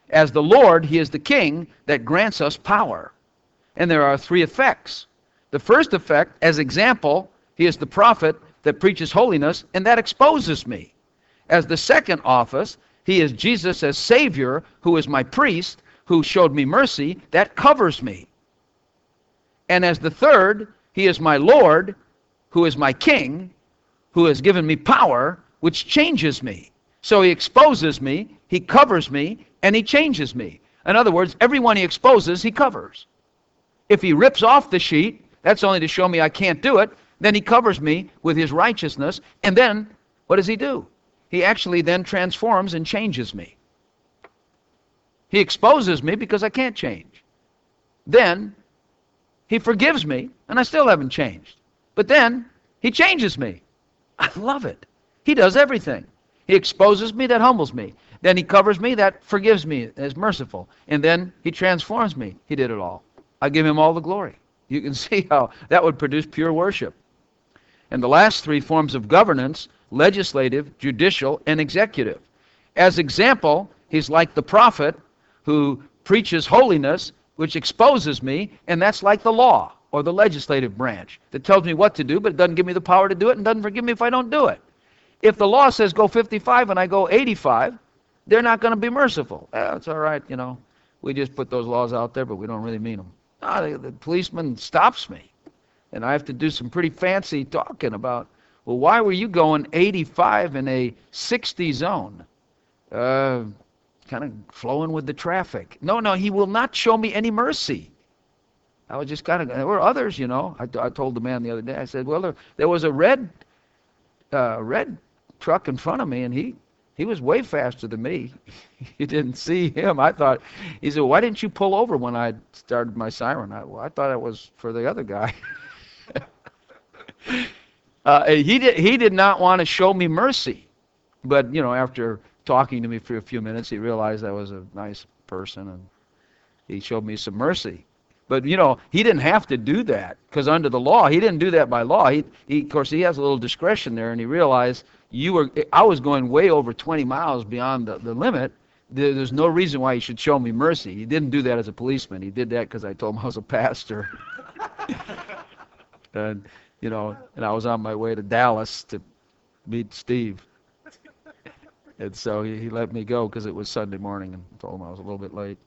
As the Lord, he is the king that grants us power. And there are three effects. The first effect, as example, he is the prophet that preaches holiness, and that exposes me. As the second office, he is Jesus as Savior, who is my priest, who showed me mercy, that covers me. And as the third, he is my Lord, who is my king, who has given me power, which changes me. So he exposes me, he covers me, and he changes me. In other words, everyone he exposes, he covers. If he rips off the sheet, that's only to show me I can't do it. Then he covers me with his righteousness. And then, what does he do? He actually then transforms and changes me. He exposes me because I can't change. Then, he forgives me, and I still haven't changed. But then, he changes me. I love it. He does everything. He exposes me, that humbles me. Then he covers me, that forgives me, is merciful. And then he transforms me. He did it all. I give him all the glory. You can see how that would produce pure worship. And the last three forms of governance, legislative, judicial, and executive. As example, he's like the prophet who preaches holiness, which exposes me, and that's like the law or the legislative branch that tells me what to do, but it doesn't give me the power to do it and doesn't forgive me if I don't do it. If the law says go 55 and I go 85, they're not going to be merciful. It's all right, we just put those laws out there, but we don't really mean them. The policeman stops me, and I have to do some pretty fancy talking about, well, why were you going 85 in a 60 zone? Kind of flowing with the traffic. No, he will not show me any mercy. I was just there were others, I told the man the other day, I said, well, there was a red truck in front of me, and he was way faster than me. You didn't see him. He said, why didn't you pull over when I started my siren? I thought it was for the other guy. He did not want to show me mercy. But, after talking to me for a few minutes, he realized I was a nice person, and he showed me some mercy. But, he didn't have to do that, because under the law, he didn't do that by law. Of course, he has a little discretion there, and he realized I was going way over 20 miles beyond the limit. There's no reason why he should show me mercy. He didn't do that as a policeman. He did that because I told him I was a pastor. And I was on my way to Dallas to meet Steve. And so he let me go because it was Sunday morning, and told him I was a little bit late.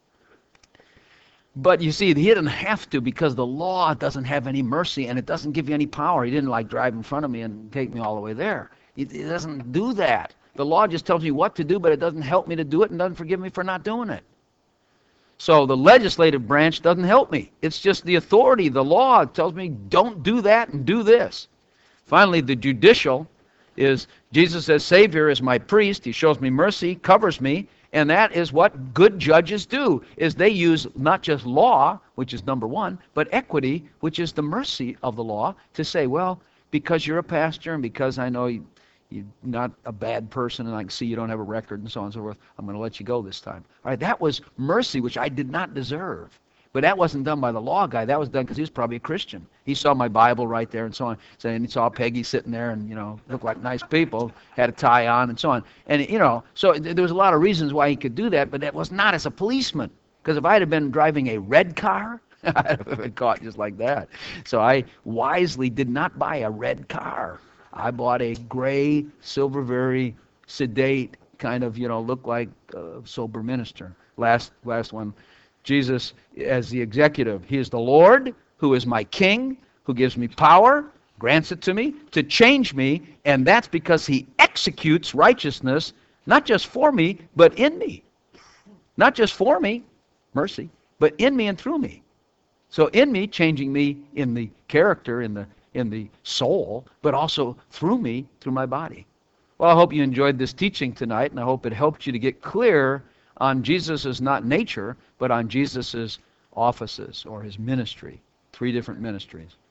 But you see, he didn't have to, because the law doesn't have any mercy, and it doesn't give you any power. He didn't drive in front of me and take me all the way there. It doesn't do that. The law just tells me what to do, but it doesn't help me to do it and doesn't forgive me for not doing it. So the legislative branch doesn't help me. It's just the authority. The law tells me don't do that and do this. Finally, the judicial is Jesus as Savior is my priest. He shows me mercy, covers me, and that is what good judges do, is they use not just law, which is number one, but equity, which is the mercy of the law, to say, well, because you're a pastor and because I know you're not a bad person and I can see you don't have a record and so on and so forth, I'm going to let you go this time. All right, that was mercy, which I did not deserve. But that wasn't done by the law guy. That was done because he was probably a Christian. He saw my Bible right there and so on. And he saw Peggy sitting there and, looked like nice people, had a tie on and so on. And, so there was a lot of reasons why he could do that, but that was not as a policeman. Because if I had been driving a red car, I'd have been caught just like that. So I wisely did not buy a red car. I bought a gray, silver, very sedate kind of, look like a sober minister. Last one. Jesus as the executive. He is the Lord, who is my king, who gives me power, grants it to me, to change me, and that's because he executes righteousness, not just for me, but in me. Not just for me, mercy, but in me and through me. So in me, changing me in the character, in the soul, but also through me, through my body. Well, I hope you enjoyed this teaching tonight, and I hope it helped you to get clear on Jesus' not nature, but on Jesus' offices or his ministry. 3 different ministries.